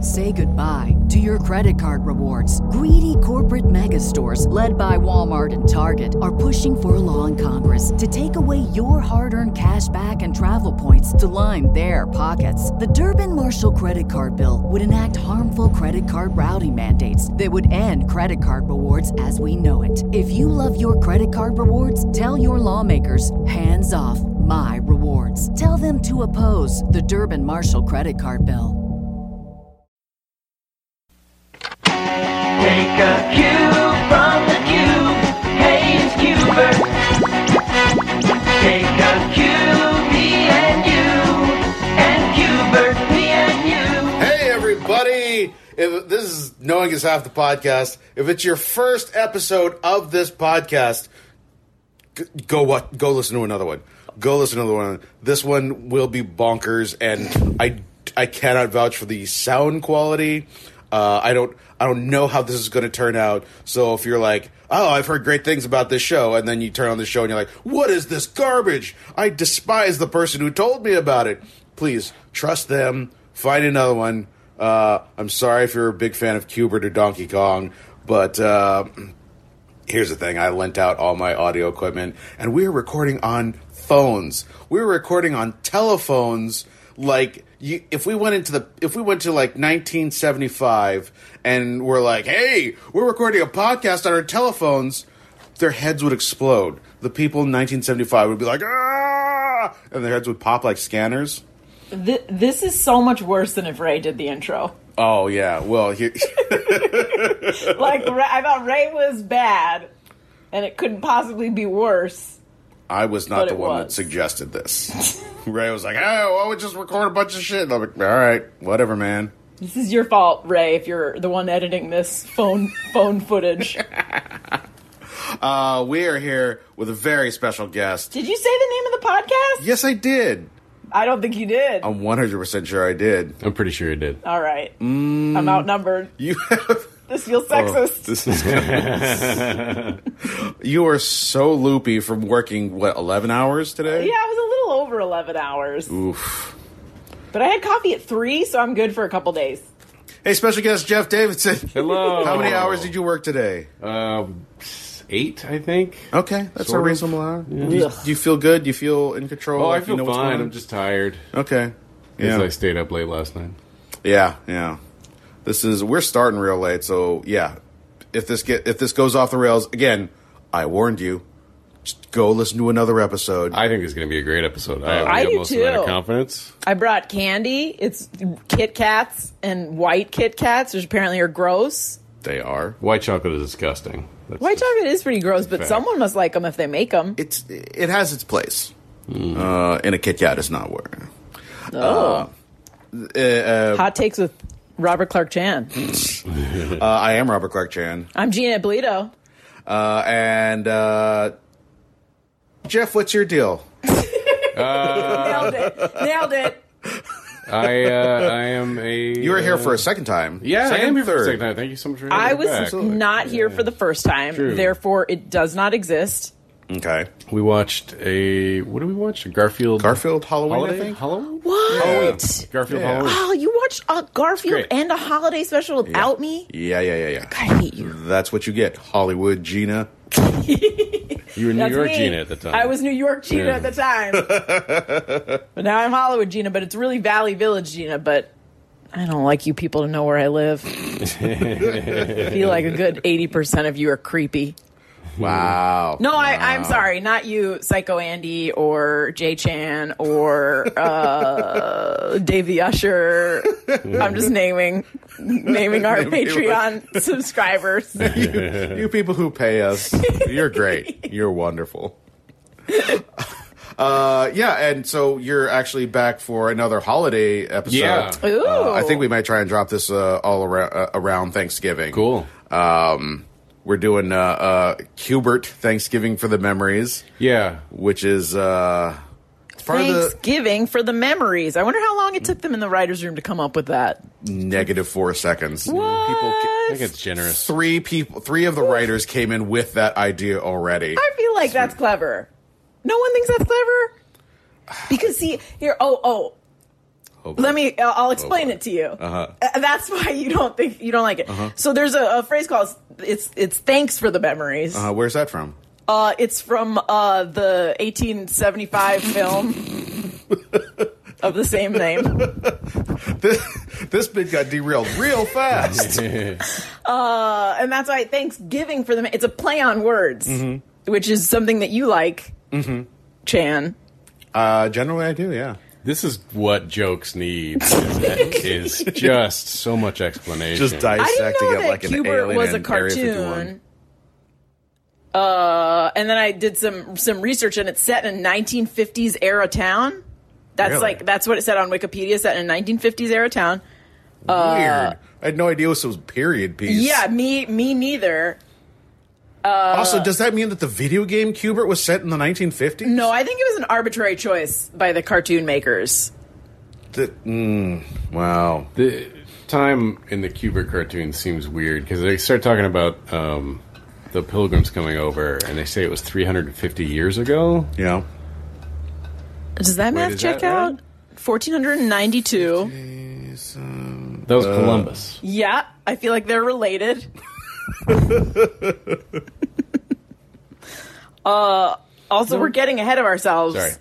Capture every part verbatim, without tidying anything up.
Say goodbye to your credit card rewards. Greedy corporate mega stores, led by Walmart and Target, are pushing for a law in Congress to take away your hard-earned cash back and travel points to line their pockets. The Durbin-Marshall credit card bill would enact harmful credit card routing mandates that would end credit card rewards as we know it. If you love your credit card rewards, tell your lawmakers, hands off my rewards. Tell them to oppose the Durbin-Marshall credit card bill. Take a cue from the cube. Hey, it's Cubert. Take a cue, me and you. And Cubert, me and you. Hey, everybody. If this is Knowing is Half the Podcast. If it's your first episode of this podcast, g- go what? Go listen to another one. Go listen to another one. This one will be bonkers, and I, I cannot vouch for the sound quality. Uh, I don't I don't know how this is going to turn out. So if you're like, oh, I've heard great things about this show, and then you turn on the show and you're like, what is this garbage? I despise the person who told me about it. Please, trust them. Find another one. Uh, I'm sorry if you're a big fan of Cubert or Donkey Kong, but uh, here's the thing. I lent out all my audio equipment, and we were recording on phones. We were recording on telephones like... You, if we went into the, if we went to like nineteen seventy-five and we're like, hey, we're recording a podcast on our telephones, their heads would explode. The people in nineteen seventy-five would be like, ah, and their heads would pop like scanners. Th- this is so much worse than if Ray did the intro. Oh yeah, well, he- like I thought Ray was bad, and it couldn't possibly be worse. I was not the one was. that suggested this. Ray was like, oh, why don't we just record a bunch of shit? And I'm like, all right, whatever, man. This is your fault, Ray, if you're the one editing this phone phone footage. uh, we are here with a very special guest. Did you say the name of the podcast? Yes, I did. I don't think you did. I'm one hundred percent sure I did. I'm pretty sure you did. All right. Mm, I'm outnumbered. You have... This feels sexist. Oh, this is you are so loopy from working, what, eleven hours today? Yeah, I was a little over eleven hours. Oof. But I had coffee at three, so I'm good for a couple days. Hey, special guest Jeff Davidson. Hello. How many hours did you work today? Um, eight, I think. Okay, that's sort a of. reasonable hour. Yeah. Do, you, do you feel good? Do you feel in control? Oh, like I feel you know what's fine. going on? I'm just tired. Okay. Because Yeah. I stayed up late last night. Yeah, yeah. This is we're starting real late, so yeah. If this get if this goes off the rails again, I warned you. Just go listen to another episode. I think it's going to be a great episode. I have I the do utmost amount of too. confidence. I brought candy. It's Kit Kats and white Kit Kats, which apparently are gross. They are. White chocolate is disgusting. That's White just- chocolate is pretty gross, but fact. someone must like them if they make them. It's it has its place. Mm. Uh, and a Kit Kat is not where. Oh. Uh, uh, Hot takes with Robert Clark Chan. uh, I am Robert Clark Chan. I'm Gina Polito. Uh, and uh, Jeff, what's your deal? Nailed it. Nailed it. I uh, I am a. You were here uh, for a second time. Yeah, second, I am here for third. a second time. Thank you so much for having I me back. was not here for the first time, True. therefore it does not exist. Okay. We watched a. What did we watch? A Garfield. Garfield Halloween, Holiday? I think. Halloween? What? Yeah. Garfield Yeah. Halloween. Oh, you watched a Garfield Great. and a holiday special without me? Yeah, yeah, yeah, yeah. I hate you. That's what you get. Hollywood Gina. You were in New That's York me. Gina at the time. I was New York Gina Yeah. at the time. But now I'm Hollywood Gina, but it's really Valley Village Gina, but I don't like you people to know where I live. I feel like a good eighty percent of you are creepy. Wow. No, I, I'm sorry. Not you, Psycho Andy or Jay Chan or uh, Dave the Usher. I'm just naming naming our Patreon subscribers. you, you people who pay us, you're great. You're wonderful. Uh, yeah, and so you're actually back for another holiday episode. Yeah. Ooh. Uh, I think we might try and drop this uh, all around, uh, around Thanksgiving. Cool. Um, we're doing uh, uh, Cubert Thanksgiving for the Memories, Yeah. which is uh, it's part of the Thanksgiving for the memories. I wonder how long it took them in the writer's room to come up with that. negative four seconds. What? I think it's generous. Three people, three of the writers came in with that idea already. I feel like that's clever. No one thinks that's clever? Because, see, here, oh, oh. Oh, boy. Let me. I'll I'll explain boy. it to you. Uh-huh. Uh, That's why you don't think you don't like it. Uh-huh. So there's a, a phrase called it's it's thanks for the memories. Uh, where's that from? Uh, it's from uh, the eighteen seventy-five film of the same name. This, this bit got derailed real fast. Uh, and that's why Thanksgiving for the it's a play on words, Mm-hmm. which is something that you like, Mm-hmm. Chan. Uh, generally, I do. Yeah. This is what jokes need. Is, is just so much explanation. Just I didn't dissecting know it that like an Q*bert alien was a in Area fifty-one. cartoon. Uh, and then I did some some research, and it's set in a nineteen fifties era town. That's Really? like that's what it said on Wikipedia. Set in a nineteen fifties era town. Weird. I had no idea this was a period piece. Yeah, me me neither. Also, does that mean that the video game Q*bert was set in the nineteen fifties? No, I think it was an arbitrary choice by the cartoon makers. The, mm, wow. The time in the Q*bert cartoon seems weird because they start talking about um, the Pilgrims coming over, and they say it was three hundred fifty years ago. Yeah. Does that math is check that right? out? fourteen ninety-two. That was Columbus. Yeah, I feel like they're related. uh, also, we're getting ahead of ourselves. Sorry.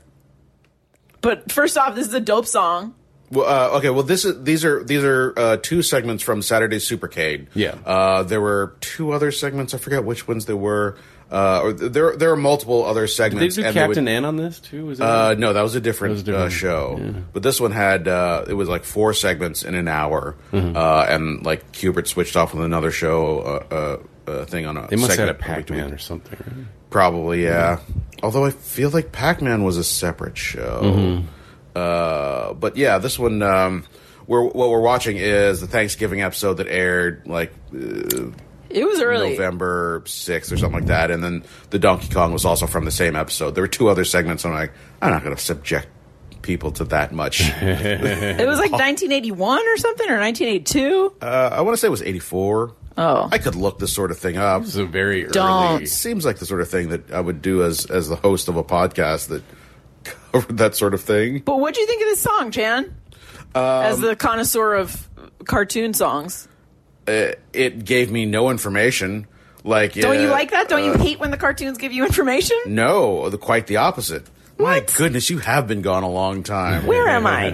But first off, this is a dope song. Well, uh, okay. Well, this is these are these are uh, two segments from Saturday's Supercade. Yeah. Uh, there were two other segments. I forget which ones they were. Uh, or there there are multiple other Did they segments. do and they Captain would- N on this too? Was that Uh, no, that was a different, That was different. Uh, show. Yeah. But this one had uh, it was like four segments in an hour, Mm-hmm. uh, and like Q*bert switched off with another show uh, uh, uh, thing on a. They must have had a segment between- Pac-Man or something. Right? Probably, yeah. Although I feel like Pac-Man was a separate show. Mm-hmm. Uh, but yeah, this one, um, we're, what we're watching is the Thanksgiving episode that aired like uh, It was early. November sixth or something like that. And then the Donkey Kong was also from the same episode. There were two other segments. And I'm like, I'm not going to subject people to that much. It was like nineteen eighty-one or something, or nineteen eighty-two. uh, I want to say it was eighty-four. Oh. I could look this sort of thing up. This is a very early. Don't. It seems like the sort of thing that I would do as as the host of a podcast that covered that sort of thing. But what'd you think of this song, Chan? As Um, the connoisseur of cartoon songs. Uh, it gave me no information. Like, Don't you uh, like that? Don't you uh, hate when the cartoons give you information? No, the, quite the opposite. My What? goodness, you have been gone a long time. Where am I?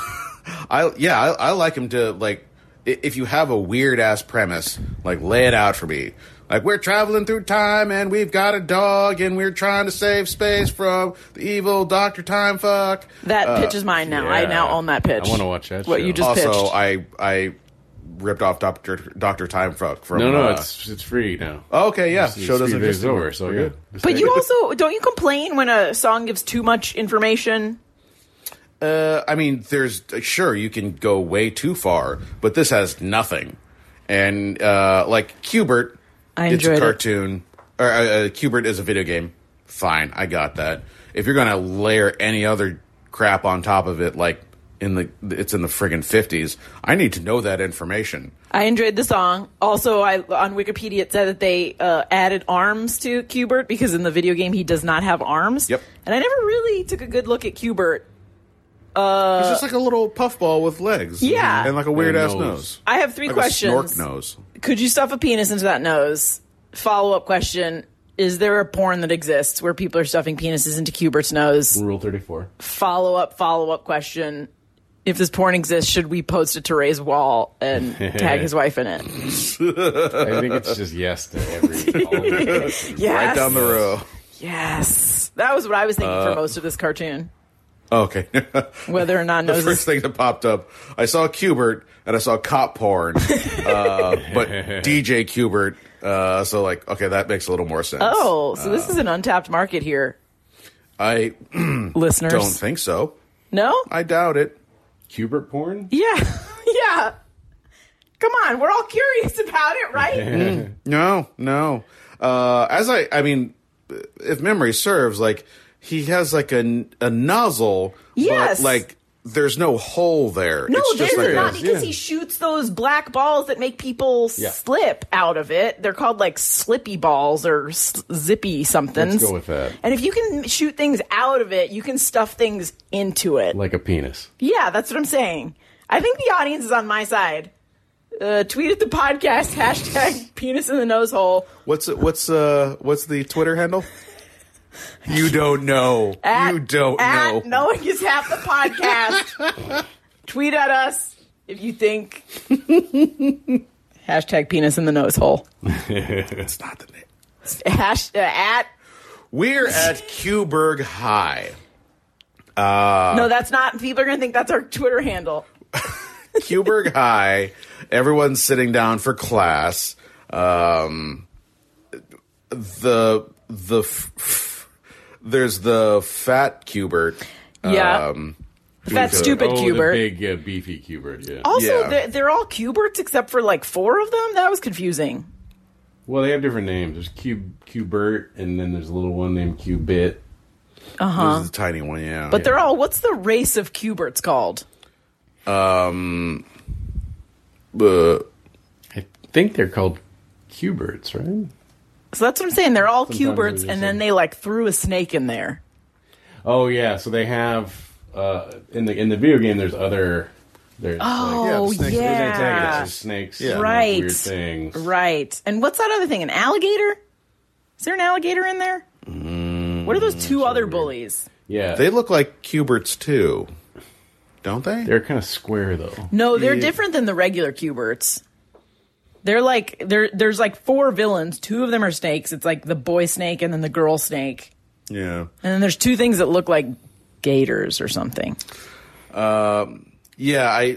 I yeah, I, I like him to like i- if you have a weird ass premise, like lay it out for me. Like we're traveling through time and we've got a dog and we're trying to save space from the evil Doctor Time Fuck. That pitch is mine now. I yeah. now own that pitch. I wanna watch that What show. you just Also, pitched. I I ripped off Doctor Doctor Time Fuck from. No, no, uh, it's it's free now. oh, okay, yeah. It's- Show it's doesn't three exist days over, anymore. so We're yeah. good. But you also don't you complain when a song gives too much information? Uh, I mean, there's sure you can go way too far, but this has nothing. And uh, like Q*bert, I it's enjoyed a it. cartoon. Or uh, uh, Q*bert is a video game. Fine, I got that. If you're gonna layer any other crap on top of it, like in the it's in the friggin' fifties, I need to know that information. I enjoyed the song. Also, I on Wikipedia it said that they uh, added arms to Q*bert because in the video game he does not have arms. Yep. And I never really took a good look at Q*bert. He's just like a little puffball with legs, Yeah. and like a weird And a ass nose. nose. I have three Like questions. a snork nose. Could you stuff a penis into that nose? Follow up question: is there a porn that exists where people are stuffing penises into Q*bert's nose? Rule thirty-four. Follow up, follow up question: if this porn exists, should we post it to Ray's wall and tag his wife in it? I think it's just yes to every. All of it. Yes. Right down the row. Yes. That was what I was thinking Uh, for most of this cartoon. Okay. Whether or not The noses. first thing that popped up, I saw Q*bert and I saw cop porn, uh, but D J Q*bert. Uh, so like, okay, that makes a little more sense. Oh, so this is an untapped market here, I listeners. don't think so. No? I doubt it. Q*bert porn? Yeah. Yeah. Come on, we're all curious about it, right? No, no. Uh, as I, I mean, if memory serves, like he has like a, a nozzle, Yes. but like there's no hole there. No, it's just there's like not a- because yeah. he shoots those black balls that make people Yeah. slip out of it. They're called like slippy balls or s- zippy somethings. Let's go with that. And if you can shoot things out of it, you can stuff things into it. Like a penis. Yeah, that's what I'm saying. I think the audience is on my side. Uh, tweet at the podcast, hashtag penis in the nose hole. What's it- what's uh what's the Twitter handle? You don't know. At, you don't at know. Knowing is half the podcast. Tweet at us if you think. Hashtag penis in the nose hole. It's not the name. Hash, uh, at. We're at Qberg High. no, that's not. People are going to think that's our Twitter handle. Qberg High. Everyone's sitting down for class. Um, the the f- f- there's the fat Qbert. Yeah. Um, That the- stupid oh, Qbert. the big uh, beefy Qbert, yeah. Also, Yeah. they're, they're all Qberts except for like four of them. That was confusing. Well, they have different names. There's Q Qbert, and then there's a little one named Qbit. This is a tiny one, yeah. But they're all. What's the race of Qberts called? um, uh, I think they're called Qberts, right? So that's what I'm saying. They're all Sometimes Qberts, they're and just then a- they like threw a snake in there. Oh yeah, so they have uh, in the in the video game. There's other. There's Oh, like, snakes. there's yeah. antagonists, there's snakes, Yeah. and Right. weird things. Right. And what's that other thing? An alligator? Is there an alligator in there? Mm, What are those two other bullies? Yeah, they look like Qberts too, don't they? they're kind of square though. No, they're Yeah. different than the regular Qberts. They're like there. There's like four villains. Two of them are snakes. It's like the boy snake and then the girl snake. Yeah. And then there's two things that look like gators or something. Yeah, I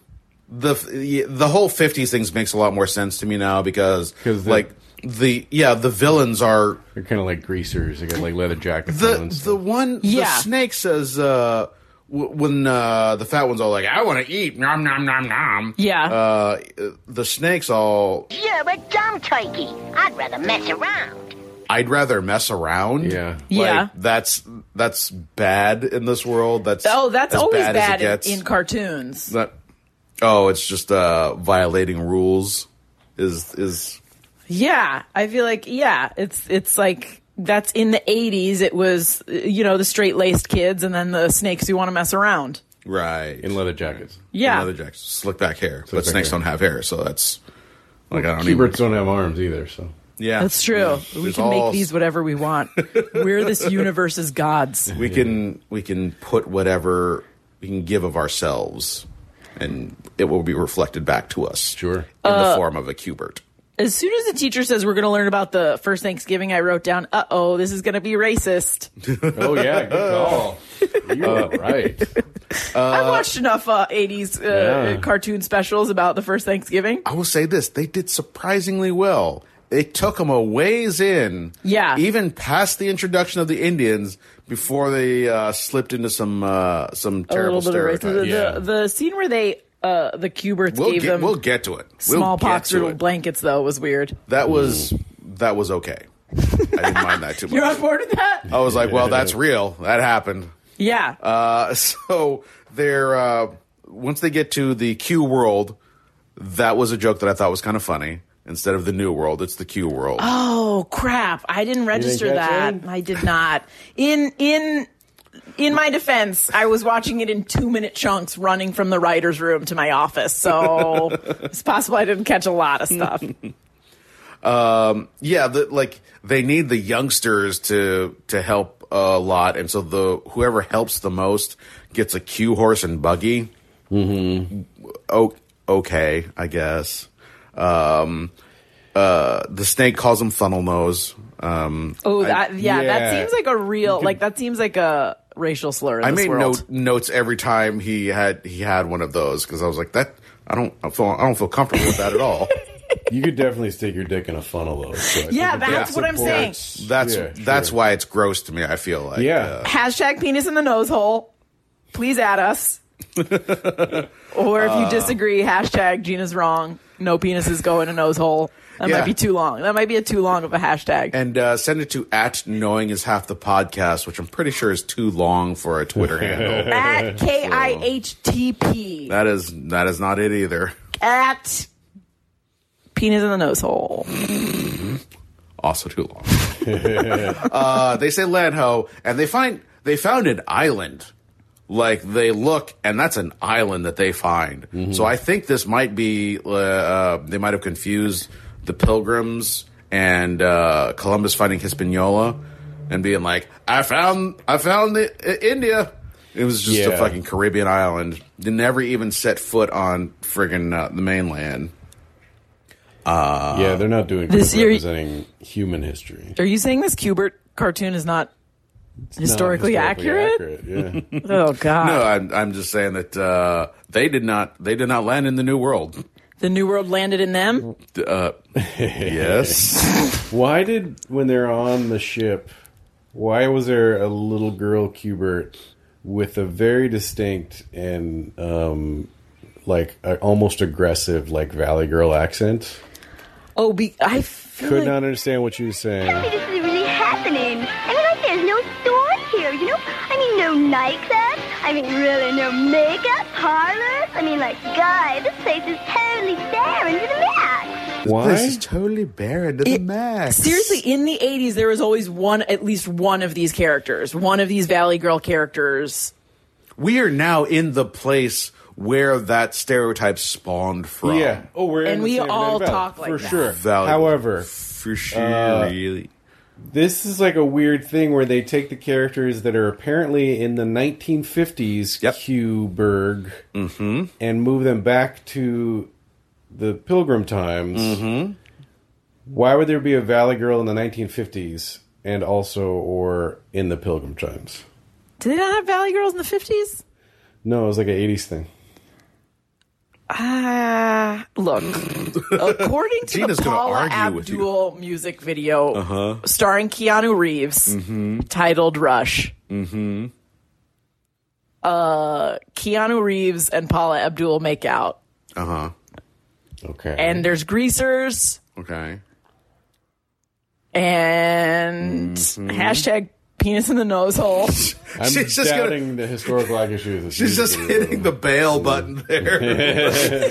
the the whole fifties things makes a lot more sense to me now because 'Cause the- like the yeah the villains are They're kind of like greasers. They got like leather jackets the on. and the stuff. one Yeah. the snake says uh w- when uh the fat one's all like I want to eat nom nom nom nom Yeah. uh the snake's all You're a dumb turkey. I'd rather mess around. I'd rather mess around. Yeah. Like, Yeah. that's that's bad in this world. That's Oh, that's as always bad, bad, as it gets. in, in cartoons. That- oh, it's just uh violating rules is is Yeah, I feel like yeah, it's it's like that's in the eighties. It was you know the straight laced kids, and then the snakes who want to mess around. right in leather jackets. Yeah, Leather jackets, slick back hair, but back snakes hair. don't have hair, so that's like I don't Qberts even. don't have arms either, so Yeah, that's true. Yeah. We There's can all- make these whatever we want. We're this universe's gods. We can we can put whatever we can give of ourselves, and it will be reflected back to us. Sure. in Uh, the form of a Qbert. As soon as the teacher says we're going to learn about the first Thanksgiving, I wrote down, "Uh oh, this is going to be racist." Oh yeah, good call. You are right. I've watched enough uh, eighties uh, Yeah. cartoon specials about the first Thanksgiving. I will say this: they did surprisingly well. It took them a ways in, Yeah. even past the introduction of the Indians before they uh, slipped into some uh, some A terrible little bit of racism. stereotypes. The, Yeah. the, the scene where they uh, the Qberts We'll gave get them we'll get to it. We'll smallpox get to riddled it. blankets, though, was weird. That was that was okay. I didn't mind that too You're on much. board with that? I was like, well, that's real. That happened. Yeah. Uh, so they're uh, once they get to the Q world, that was a joke that I thought was kind of funny. Instead of the new world, it's the Q world. Oh crap! I didn't register catch that. that? I did not. In in in my defense, I was watching it in two minute chunks, running from the writers' room to my office. So it's possible I didn't catch a lot of stuff. Yeah, the, like they need the youngsters to to help a lot, and so the whoever helps the most gets a Q horse and buggy. Mm-hmm. O- okay, I guess. Um, uh, the snake calls him funnel nose. Um, Oh, that yeah, that yeah. seems like a real like that seems like a racial slur in I this made world. note, notes every time he had he had one of those because I was like that. I don't I feel I don't feel comfortable with that at all. You could definitely stick your dick in a funnel though. So I Yeah, think it that's what I'm saying. supports- That's Yeah, that's sure. why it's gross to me. I feel like Yeah. uh, Hashtag penis in the nose hole. Please add us. Or if you disagree, hashtag Gina's wrong. no penises go in a nose hole. That Yeah. might be too long. That might be a too long of a hashtag. And uh, send it to at knowing is half the podcast, which I'm pretty sure is too long for a Twitter handle. At K I H T P. That is that is not it either. At penis in the nose hole. Also too long. uh, they say Lanho, and they find they found an island. Like they look, and that's an island that they find. Mm-hmm. So I think this might be. Uh, uh, they might have confused the Pilgrims and uh, Columbus finding Hispaniola, and being like, "I found, I found the, uh, India." It was just a Yeah. fucking Caribbean island. They never even set foot on friggin' uh, the mainland. Uh, yeah, they're not doing This good year- representing human history. Are you saying this Kubert cartoon is not It's historically, not accurate? accurate, Yeah. Oh God! No, I'm, I'm just saying that uh, they did not. They did not land in the New World. The New World landed in them. Uh, yes. Why did, when they're on the ship, why was there a little girl Kubert with a very distinct and um, like a, almost aggressive like Valley Girl accent? Oh, be, I feel Could like not understand what she was saying. I mean, this is really happening. I mean, like, there's no store here, you know? I mean, no nightclubs. I mean, really, no makeup, parlors. I mean, like, guys, this place is totally barren to the max. Why? This is totally barren to the It- max. seriously, in the eighties, there was always one, at least one of these characters, one of these Valley Girl characters. We are now in the place where that stereotype spawned from. Yeah. Oh, we're in And the we San all Fernando Valley, talk like for that. sure. Valley. However, For sure, Uh, really. this is like a weird thing where they take the characters that are apparently in the nineteen fifties Yep. Q-Berg Mm-hmm. and move them back to the Pilgrim times. Mm-hmm. Why would there be a Valley Girl in the nineteen fifties and also or in the Pilgrim times? Did they not have Valley Girls in the fifties? No, it was like an eighties thing. Ah, look. According to Gina's the gonna Paula argue with you. Abdul music video Uh-huh. starring Keanu Reeves, Mm-hmm. titled Rush. Mm-hmm. Uh, Keanu Reeves and Paula Abdul make out, Uh-huh. Okay. and there's greasers Okay. and Mm-hmm. hashtag penis in the nose hole. I'm She's just gonna- doubting the historical accuracy of this. She's just music video. hitting the bail button there.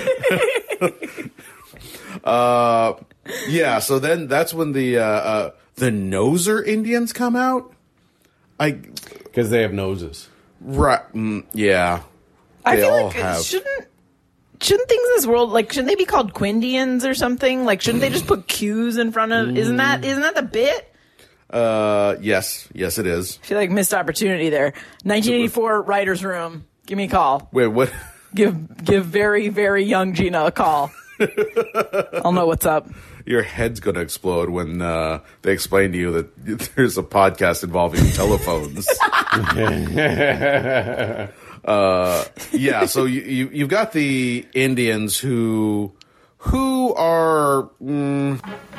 uh, yeah, so then that's when the uh, uh, the Noser Indians come out. I Because they have noses. right, mm, yeah. I They feel all like have. shouldn't shouldn't things in this world like shouldn't they be called Quindians or something? Like shouldn't they just put Q's in front of? Isn't that isn't that the bit? Uh, yes, yes, it is. I feel like missed opportunity there. nineteen eighty-four writers' room. Give me a call. Wait, what? Give give very very young Gina a call. I'll know what's up. Your head's going to explode when uh, they explain to you that there's a podcast involving telephones. uh, yeah, so you, you you've got the Indians who who are. Mm,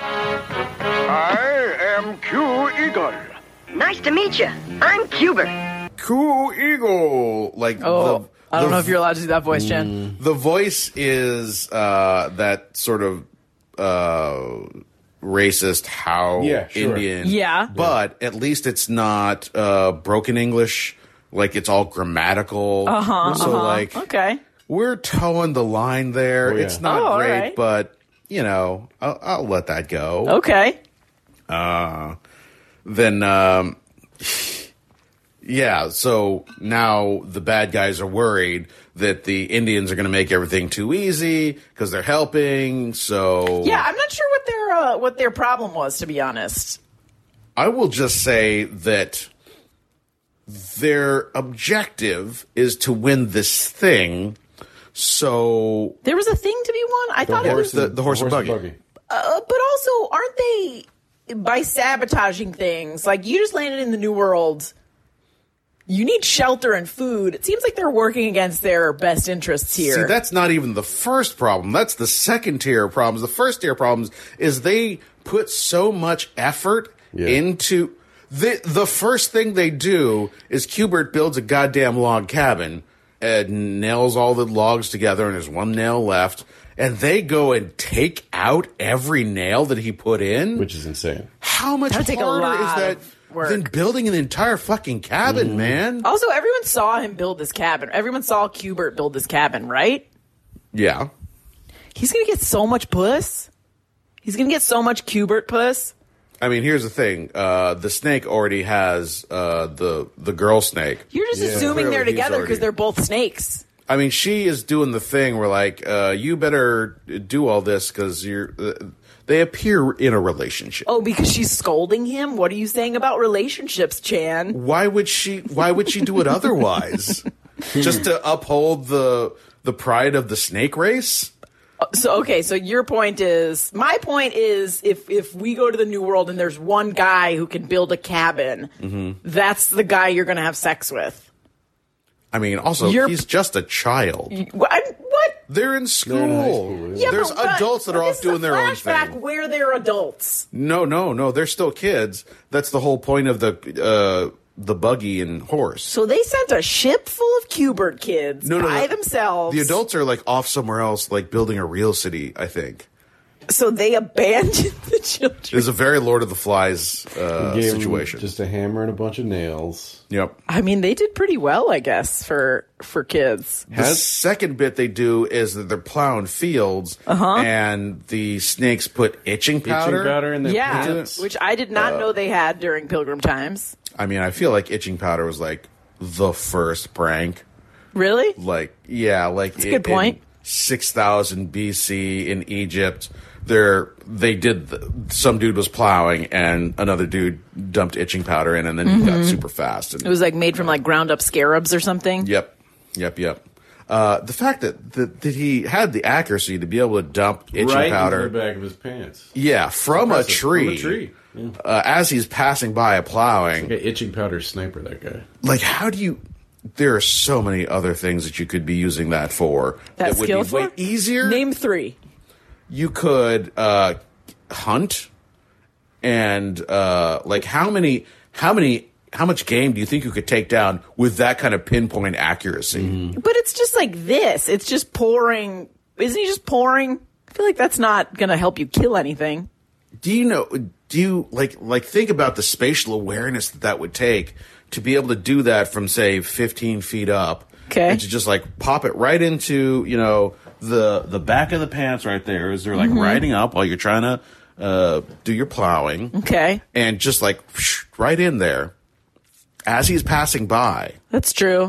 I am Q Eagle. Nice to meet you. I'm Cuber. Cool Eagle, like Oh, the, I don't the, know if you're allowed to do that voice, Jen. the voice is uh, that sort of uh, racist how Yeah, sure. Indian, Yeah. but at least it's not uh, broken English, like it's all grammatical. Uh huh. So like Okay. we're towing the line there. Oh, yeah. It's not Oh, all great, right. but you know, I'll, I'll let that go. Okay. Then um yeah, so now the bad guys are worried that the Indians are going to make everything too easy because they're helping. So Yeah, I'm not sure what their uh, what their problem was, to be honest. I will just say that their objective is to win this thing. So There was a thing to be won. I thought it was, the- the horse and buggy. uh, but also, aren't they by sabotaging things? Like you just landed in the New World. You need shelter and food. It seems like they're working against their best interests here. see, that's not even the first problem. That's the second tier of problems. The first tier of problems is they put so much effort Yeah. into the the first thing they do is Kubert builds a goddamn log cabin and nails all the logs together, and there's one nail left. and they go and take out every nail that he put in. Which is insane. How much That'd take a harder is lot that of work. than building an entire fucking cabin, Mm-hmm. man? Also, everyone saw him build this cabin. Everyone saw Cubert build this cabin, right? Yeah. He's gonna get so much puss. He's gonna get so much Cubert puss. I mean, here's the thing. Uh, the snake already has uh, the the girl snake. You're just Yeah. assuming they're Clearly he's together already- because they're both snakes. I mean, she is doing the thing where, like, uh, you better do all this because you're. Uh, they appear in a relationship. Oh, because she's scolding him? What are you saying about relationships, Chan? Why would she? Why would she do it otherwise? Just to uphold the the pride of the snake race? So, okay, so your point is, my point is, if if we go to the New World and there's one guy who can build a cabin, Mm-hmm. that's the guy you're going to have sex with. I mean, also, You're- he's just a child. What? what? They're in school. in high school, yeah. Yeah, There's but- but- adults that are but off this is doing a their own flashback thing. where they're adults. No, no, no. They're still kids. That's the whole point of the uh, the buggy and horse. So they sent a ship full of Cubert kids No, no, by the- themselves. The adults are like off somewhere else, like building a real city. I think So they abandoned the children. it's a very Lord of the Flies uh, Gave him situation. just a hammer and a bunch of nails. Yep. I mean, they did pretty well, I guess, for for kids. The second bit they do is that they're plowing fields, Uh-huh. and the snakes put itching powder. Itching powder in their Yeah, pants. which I did Uh, not know they had during Pilgrim Times. I mean, I feel like itching powder was like the first prank. Really? Like, yeah, like That's a good point. six thousand B C in Egypt, there they did. The, some dude was plowing, and another dude dumped itching powder in, and then he got super fast. And, It was like made from like ground up scarabs or something. Yep, yep, yep. Uh, the fact that, that that he had the accuracy to be able to dump itching right powder, into the back of his pants. yeah, from a Impressive. tree, From a tree. Yeah. Uh, as he's passing by a plowing. Like an itching powder sniper, that guy. Like, how do you? There are so many other things that you could be using that for. That would skill be for? way easier. Name three. You could uh, hunt, and uh, like how many, how many, how much game do you think you could take down with that kind of pinpoint accuracy? But it's just like this. It's just pouring. Isn't he just pouring? I feel like that's not going to help you kill anything. Do you know? Do you like like think about the spatial awareness that that would take to be able to do that from say fifteen feet up? Okay. And to just like pop it right into, you know, the the back of the pants right there as they're like Mm-hmm. riding up while you're trying to uh, do your plowing. Okay. And just like whoosh, right in there as he's passing by. That's true.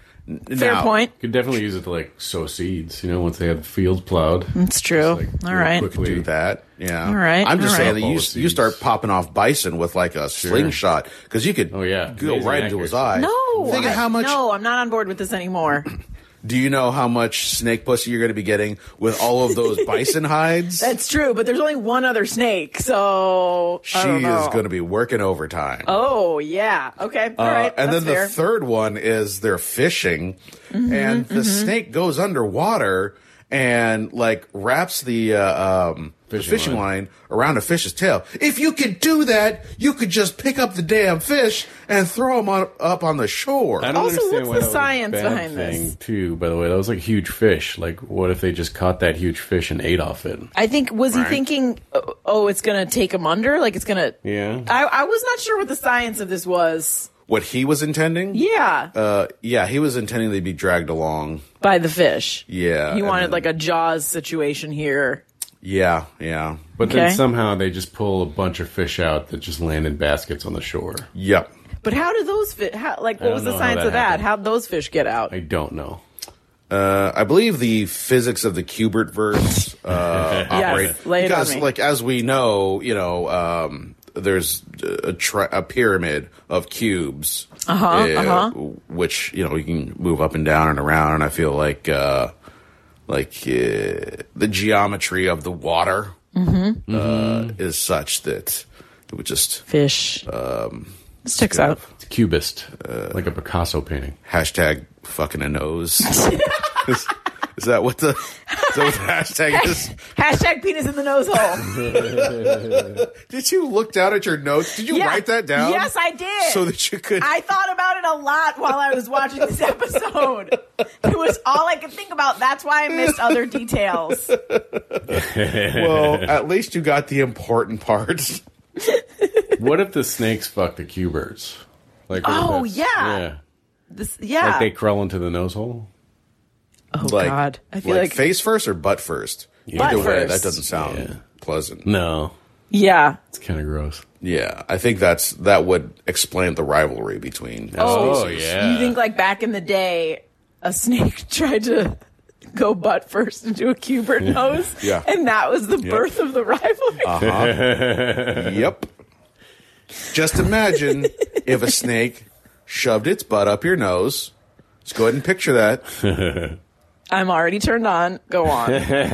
Fair Now, point. Could definitely use it to like sow seeds. You know, once they have the fields plowed. It's true. Just, like, All real right. quickly. Do that, yeah. All right, I'm just all saying right. that you All the you start seeds. popping off bison with like a slingshot because you could Oh, yeah. go Amazing right into his accuracy. eye. No. Think I- of how much. No, I'm not on board with this anymore. Do you know how much snake pussy you're going to be getting with all of those bison hides? That's true, but there's only one other snake, so She I don't know. is going to be working overtime. Oh yeah. Okay. All Uh, right. and That's then fair. the third one is they're fishing, Mm-hmm, and the snake goes underwater and like wraps the uh, um, the Fishing fishing line. line around a fish's tail. If you could do that, you could just pick up the damn fish and throw them on, up on the shore. I don't Also, understand what's why the that was a science bad behind thing, this? Too, by the way, that was like a huge fish. Like, what if they just caught that huge fish and ate off it? I think was he Right. thinking, oh, oh, it's gonna take him under, like it's gonna. Yeah. I, I was not sure what the science of this was. What he was intending? Yeah, Uh, yeah, he was intending they'd be dragged along. by the fish. Yeah. He and wanted then- like a Jaws situation here. Yeah, yeah. But Okay. then somehow they just pull a bunch of fish out that just land in baskets on the shore. Yep. But how do those fish? How, like, what don't was the know how science that of that? happened. How'd those fish get out? I don't know. Uh, I believe the physics of the Cubert verse uh, operate lay it on because, me. like, as we know, you know, um, there's a, tri- a pyramid of cubes, Uh-huh, uh-huh. which you know you can move up and down and around. And I feel like, uh, like uh, the geometry of the water Mm-hmm. uh, is such that it would just Fish. Um, this checks out. It's cubist, like a Picasso painting. hashtag fucking a nose. Is that what the, is that what the hashtag is? Hashtag penis in the nose hole. Did you look down at your notes? Did you Yeah. write that down? Yes, I did. So that you could. I thought about it a lot while I was watching this episode. It was all I could think about. That's why I missed other details. Well, at least you got the important parts. What if the snakes fuck the Q-birds? Like, what if Oh, that's- yeah. yeah. This, yeah. Like they crawl into the nose hole? oh, Like, God. I feel like, like. face first or butt first? Butt Either way, first. that doesn't sound Yeah. pleasant. No. yeah. It's kind of gross. Yeah, I think that's that would explain the rivalry between. Oh, species. yeah. You think, like, back in the day, a snake tried to go butt first into a Q-bird nose? Yeah. And that was the birth of the rivalry? Uh-huh. Yep. Just imagine if a snake shoved its butt up your nose. Let's go ahead and picture that. I'm already turned on. Go on.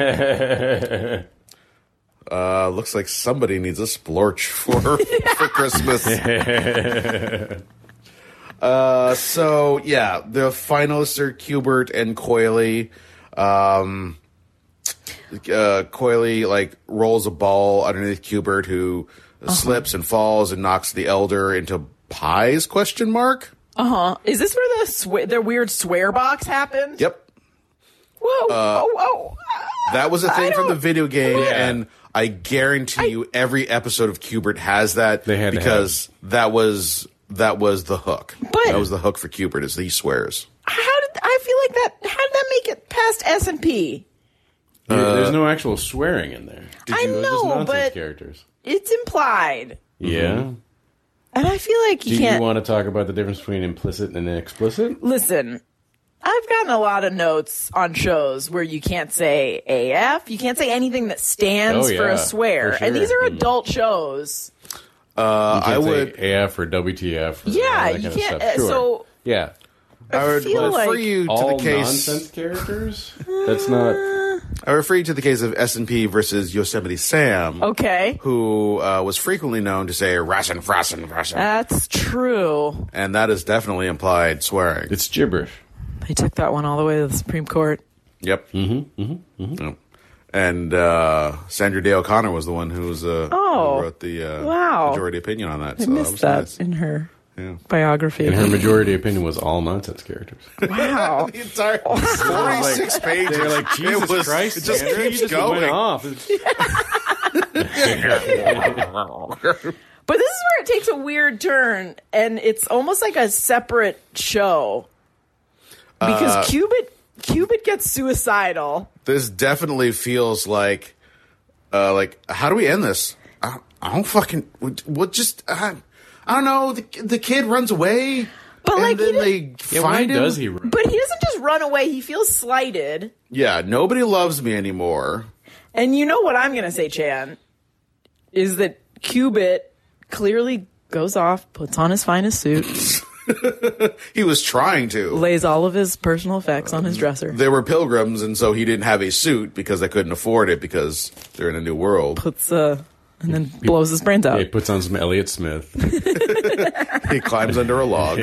Uh, looks like somebody needs a splorch for for Christmas. uh, so yeah, the finalists are Q-bert and Coily. Um, uh, Coily like rolls a ball underneath Q-bert, who slips and falls and knocks the elder into pies? Question mark. Uh-huh. Is this where the swe- the weird swear box happened? Yep. Whoa. oh, oh. That was a I thing from the don't- video game, Yeah. and I guarantee you every episode of Q-bert has that. They had to because that was that was the hook. But- that was the hook for Q-bert, is he swears. How did I feel like that? How did that make it past S and P? There- There's no actual swearing in there. I It was just know, nonsense but characters. it's implied, Yeah. and I feel like you Do can't you want to talk about the difference between implicit and explicit? listen. I've gotten a lot of notes on shows where you can't say A F, you can't say anything that stands Oh, for yeah, a swear, for and these sure. are adult shows. Uh, I I would. A F or W T F. Or Yeah, all that you kind can't- Of stuff. uh, Sure. so- yeah, I would feel refer like you to all the case. nonsense characters. That's not. I refer you to the case of S and P versus Yosemite Sam, Okay, who uh, was frequently known to say "rassin, frassin, frassin," that's true. and that is definitely implied swearing. It's gibberish. They took that one all the way to the Supreme Court. Yep. Mm-hmm. Mm-hmm. mm-hmm. Yep. And uh, Sandra Day O'Connor was the one who was uh, Oh, who wrote the uh, wow. majority opinion on that. I so missed was that nice. in her Yeah. biography. And her majority opinion was all nonsense characters. Wow. The entire forty-six pages. They're like, Jesus it was, Christ, it just Sandra, keeps you just going. went off. But this is where it takes a weird turn, and it's almost like a separate show. Because Uh, Cubit Cubit gets suicidal. This definitely feels like, uh, like how do we end this? I, I don't fucking. What? Just I, I don't know. The, the kid runs away, But, and like, he then they Yeah, why find him. does he run? But he doesn't just run away, he feels slighted. Yeah, nobody loves me anymore. And you know what I'm going to say, Chan, is that Cubit clearly goes off, puts on his finest suit, He was trying to. lays all of his personal effects on his dresser, They were pilgrims, and so he didn't have a suit because they couldn't afford it because they're in a new world. puts uh, and then blows his brains out. He puts on some Elliott Smith. He climbs under a log.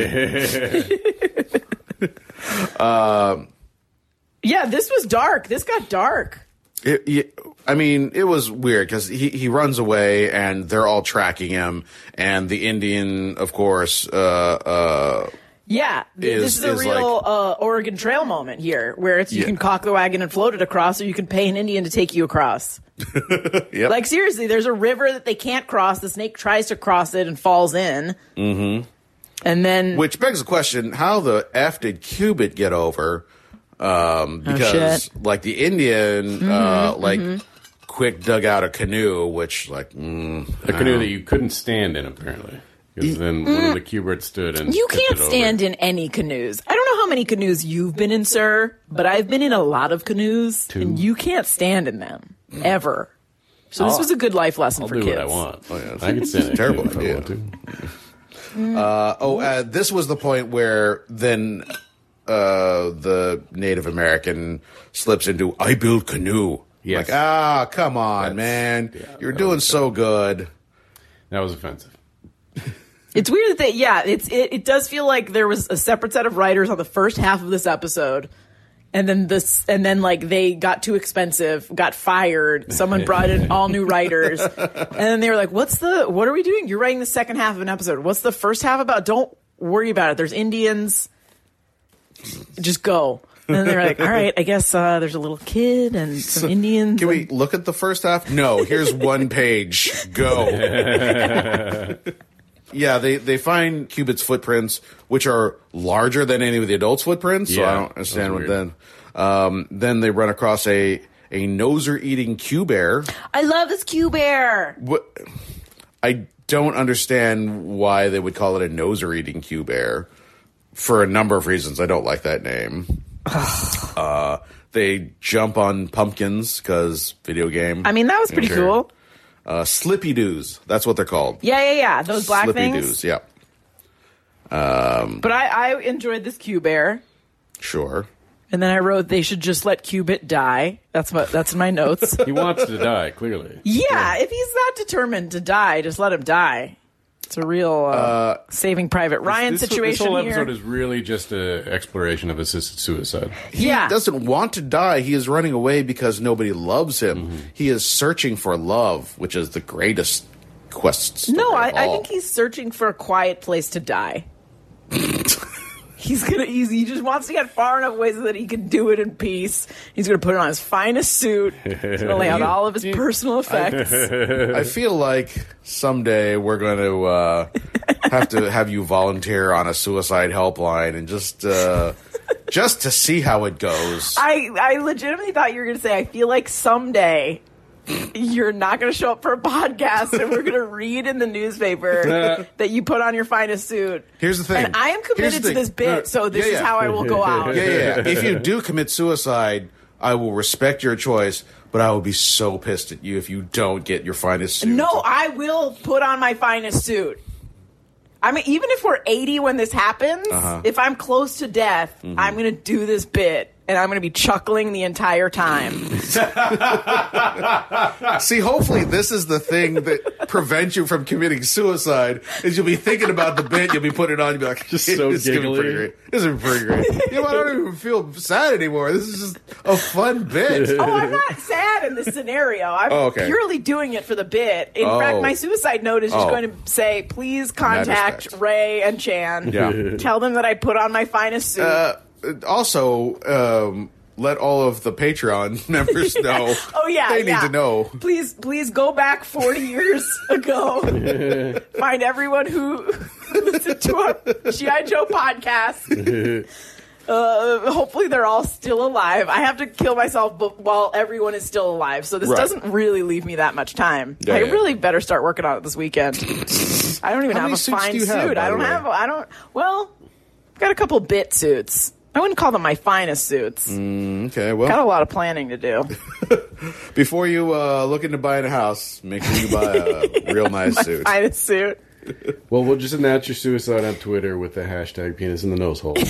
Yeah, this was dark. This got dark. It, it- I mean, it was weird because he, he runs away and they're all tracking him, and the Indian, of course, uh, uh, Yeah, th- Is- this is a is real uh, Oregon Trail moment here, where it's you Yeah. can cock the wagon and float it across, or you can pay an Indian to take you across. yep. Like seriously, there's a river that they can't cross. The snake tries to cross it and falls in. Mm-hmm. And then Which begs the question: how the f did Cubit get over? Um, because shit. like the Indian, uh, like quick dug out a canoe, which like mm, A canoe that you couldn't stand in, apparently. Because then one of the Q-birds stood and you tipped can't it over. stand in any canoes. I don't know how many canoes you've been in, sir, but I've been in a lot of canoes, Two. and you can't stand in them ever. So this I'll- was a good life lesson I'll for do kids. what I want. Oh, yeah, I can stand in a terrible canoe if I idea. want to. Uh, oh, uh, this was the point where then uh, the Native American slips into "I build canoe." Yes. Like, ah, come on, That's- man, yeah, you're that doing was so good. That was offensive. It's weird that they, yeah, it's it, it does feel like there was a separate set of writers on the first half of this episode And then this, and then like they got too expensive, got fired. Someone brought in all new writers, and then they were like, "What's the? What are we doing? You're writing the second half of an episode. What's the first half about? Don't worry about it. There's Indians. Just go." And then they were like, "All right, I guess uh, there's a little kid and some Indians." Can we and- look at the first half? No. Here's one page. Go. Yeah, they, they find Cubit's footprints, which are larger than any of the adults' footprints. So Yeah, I don't understand what that's then. Um, then they run across a a noser-eating Q bear. I love this Q bear. What? I don't understand why they would call it a noser-eating Q bear. For a number of reasons, I don't like that name. uh, they jump on pumpkins because video game. I mean, that was pretty Sure. cool. Uh, Slippy Doos. That's what they're called. Yeah, yeah, yeah. Those black Slippy things. Doos. Yeah. But I, I enjoyed this Q bear. Sure. And then I wrote they should just let Cubit die. That's what that's in my notes. He wants to die, clearly. Yeah, if he's that determined to die, just let him die. It's a real uh, Saving Private Ryan This, situation this whole here. episode is really just an exploration of assisted suicide. yeah, Doesn't want to die. He is running away because nobody loves him. Mm-hmm. He is searching for love, which is the greatest quest story no, I, of I all. think he's searching for a quiet place to die. He's gonna. He's, he just wants to get far enough away so that he can do it in peace. He's gonna put on his finest suit. He's gonna lay out all of his personal effects. I feel like someday we're going to uh, have to have you volunteer on a suicide helpline and just uh, just to see how it goes. I, I legitimately thought you were going to say, I feel like someday you're not going to show up for a podcast and we're going to read in the newspaper that you put on your finest suit. Here's the thing. And I am Here's committed the to thing. this bit, so this Yeah, is yeah. how I will go out. Yeah, yeah, yeah. If you do commit suicide, I will respect your choice, but I will be so pissed at you if you don't get your finest suit. No, I will put on my finest suit. I mean, even if we're eighty when this happens, Uh-huh. if I'm close to death, Mm-hmm. I'm going to do this bit. And I'm going to be chuckling the entire time. See, hopefully this is the thing that prevents you from committing suicide, is you'll be thinking about the bit, you'll be putting it on, you'll be like, Just so this is gonna be pretty giggly. great. This is pretty great. You know, I don't even feel sad anymore. This is just a fun bit. Oh, I'm not sad in this scenario. I'm Oh, okay. purely doing it for the bit. In Oh. fact, my suicide note is just Oh. going to say, please contact respect. Ray and Chan. Yeah. Tell them that I put on my finest suit. Uh, also, um, let all of the Patreon members know. Oh yeah, they need yeah. to know. Please, please go back forty years ago. Find everyone who listened to a G I. Joe podcast. Uh, hopefully, they're all still alive. I have to kill myself b- while everyone is still alive, so this Right. doesn't really leave me that much time. Yeah, I yeah. really better start working on it this weekend. I don't even How have many a suits fine do you have, suit. by I the don't way? have. I don't. Well, I've got a couple bit suits. I wouldn't call them my finest suits. Okay, well, Got a lot of planning to do. before you uh, look into buying a house, make sure you buy a real nice suit. Finest suit. Well, we'll just announce your suicide on Twitter with the hashtag penis in the nose hole.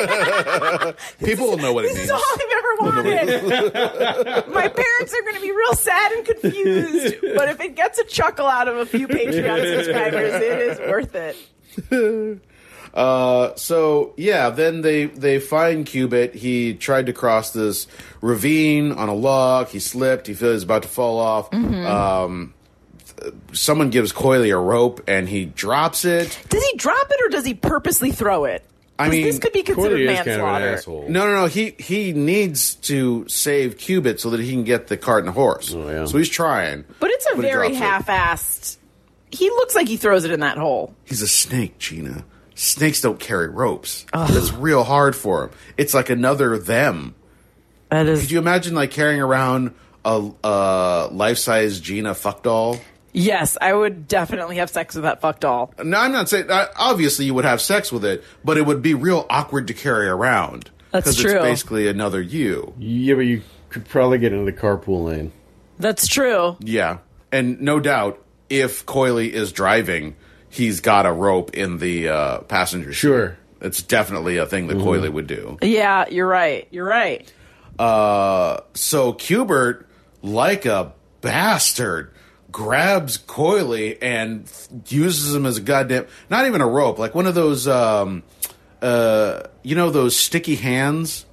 People will know what it This is means. all I've ever wanted. My parents are going to be real sad and confused, but if it gets a chuckle out of a few Patreon subscribers, it is worth it. Uh, so yeah, then they they find Cubit. He tried to cross this ravine on a log. He slipped. He feels he's about to fall off. Mm-hmm. Um, th- someone gives Coily a rope, and he drops it. Does he drop it or does he purposely throw it? I 'Cause mean, this could be considered Cordy is kind of an manslaughter. asshole. No, no, no. He he needs to save Cubit so that he can get the cart and horse. Oh, yeah. So he's trying. But it's a But he very drops it. half-assed. He looks like he throws it in that hole. He's a snake, Gina. Snakes don't carry ropes. That's real hard for him. It's like another them. That Could is. you imagine like carrying around a, a life-size Gina fuck doll? Yes, I would definitely have sex with that fuck doll. No, I'm not saying. Uh, obviously, you would have sex with it, but it would be real awkward to carry around. That's 'Cause true. It's basically another you. Yeah, but you could probably get into the carpool lane. That's true. Yeah, and no doubt, if Coily is driving, he's got a rope in the uh, passenger seat. Sure. It's definitely a thing that Coily would do. Yeah, you're right. You're right. Uh, so Cubert, like a bastard, grabs Coily and f- uses him as a goddamn, not even a rope, like one of those, um, uh, you know, those sticky hands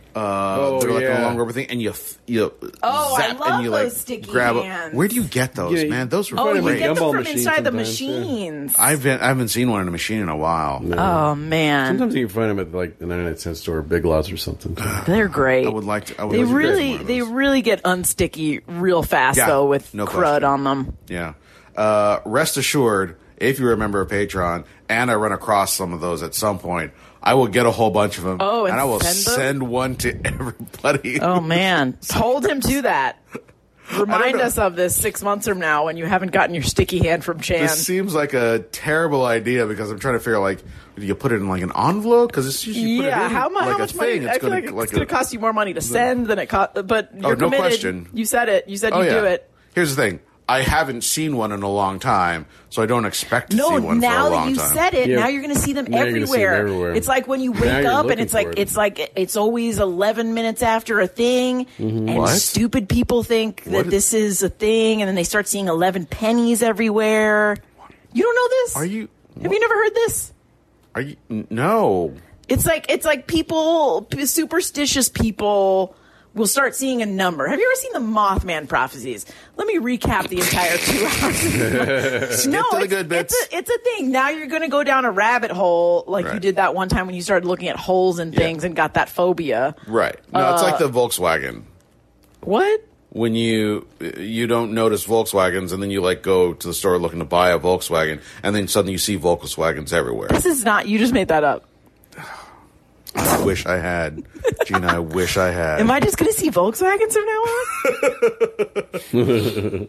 Uh, Oh, they're like yeah. a long rubber thing, and you you Oh, I zap love and you like those sticky grab it. hands. Where do you get those, Yeah, man? Those were Oh, you Right, great. get them gumball from machine inside the sometimes, yeah. machines. I've been I haven't seen one in a machine in a while. Oh man, Sometimes you can find them at like the ninety-nine cent store, Big Lots or something. they're great. I would like to. I would They like to get really, one of they those. really get unsticky real fast Yeah, though with no crud question. on them. Yeah. Uh, rest assured, if you remember a Patreon, and I run across some of those at some point, I will get a whole bunch of them. Oh, and I will send them? send one to everybody. Oh man, hold him to that. Remind know. us of this six months from now when you haven't gotten your sticky hand from Chan. This seems like a terrible idea because I'm trying to figure like, do you put it in like an envelope? Because it's usually put Yeah, it in how, mu- like how a much thing. money? It's I feel gonna, like like it's going a- to cost you more money to send than it cost. But you're Oh, no committed. question. You said it. You said Oh, you yeah. do it. Here's the thing. I haven't seen one in a long time, so I don't expect to No, see one now for a that long you time. said it, Yeah. now you're going to see them Now you're gonna see them everywhere. everywhere. It's like when you Now wake you're up and looking it's like for it. it's like it's always eleven minutes after a thing, and Mm-hmm. What? stupid people think that What? this is a thing, and then they start seeing eleven pennies everywhere. You don't know this? Are you? Have you never heard this? Are you? n- No. It's like it's like people, p- superstitious people will start seeing a number. Have you ever seen the Mothman prophecies? Let me recap the entire two hours. no, to the it's, good bits. It's, a, it's a thing. Now you're going to go down a rabbit hole like you Right. did that one time when you started looking at holes and things and got that phobia. Right. No, it's like Uh, the Volkswagen. What? When you you don't notice Volkswagens, and then you like go to the store looking to buy a Volkswagen, and then suddenly you see Volkswagens everywhere. This is not. You just made that up. I wish I had, Gina. I wish I had. Am I just going to see Volkswagens from now on?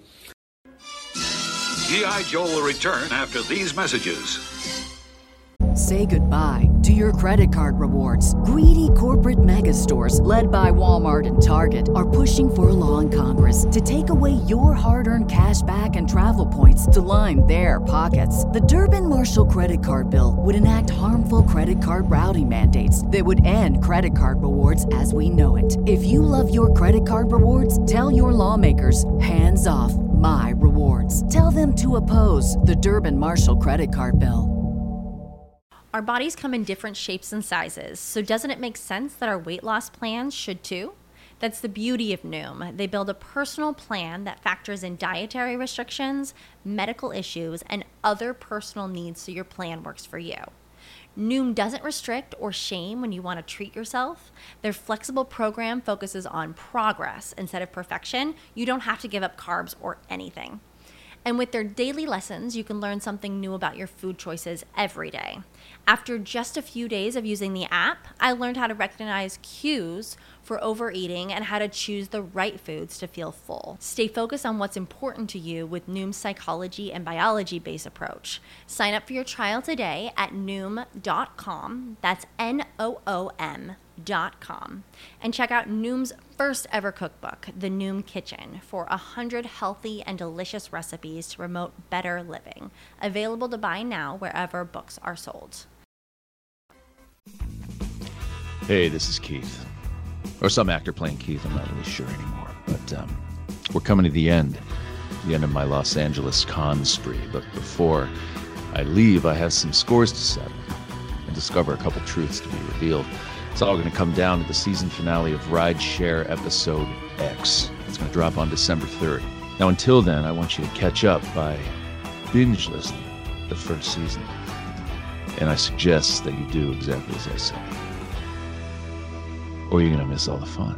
G I. Joe will return after these messages. Say goodbye to your credit card rewards. Greedy corporate mega stores, led by Walmart and Target, are pushing for a law in Congress to take away your hard-earned cash back and travel points to line their pockets. The Durbin-Marshall credit card bill would enact harmful credit card routing mandates that would end credit card rewards as we know it. If you love your credit card rewards, tell your lawmakers, hands off my rewards. Tell them to oppose the Durbin-Marshall credit card bill. Our bodies come in different shapes and sizes, so doesn't it make sense that our weight loss plans should too? That's the beauty of Noom. They build a personal plan that factors in dietary restrictions, medical issues, and other personal needs so your plan works for you. Noom doesn't restrict or shame when you want to treat yourself. Their flexible program focuses on progress instead of perfection. You don't have to give up carbs or anything. And with their daily lessons, you can learn something new about your food choices every day. After just a few days of using the app, I learned how to recognize cues for overeating and how to choose the right foods to feel full. Stay focused on what's important to you with Noom's psychology and biology-based approach. Sign up for your trial today at noom dot com. That's N O O M dot com. And check out Noom's first ever cookbook, The Noom Kitchen, for one hundred healthy and delicious recipes to promote better living. Available to buy now wherever books are sold. Hey, this is Keith. Or some actor playing Keith, I'm not really sure anymore. But um, we're coming to the end, the end of my Los Angeles con spree. But before I leave, I have some scores to settle and discover a couple truths to be revealed. It's all going to come down to the season finale of Rideshare Episode X. It's going to drop on December third. Now, until then, I want you to catch up by binge listening the first season. And I suggest that you do exactly as I say, or you're going to miss all the fun.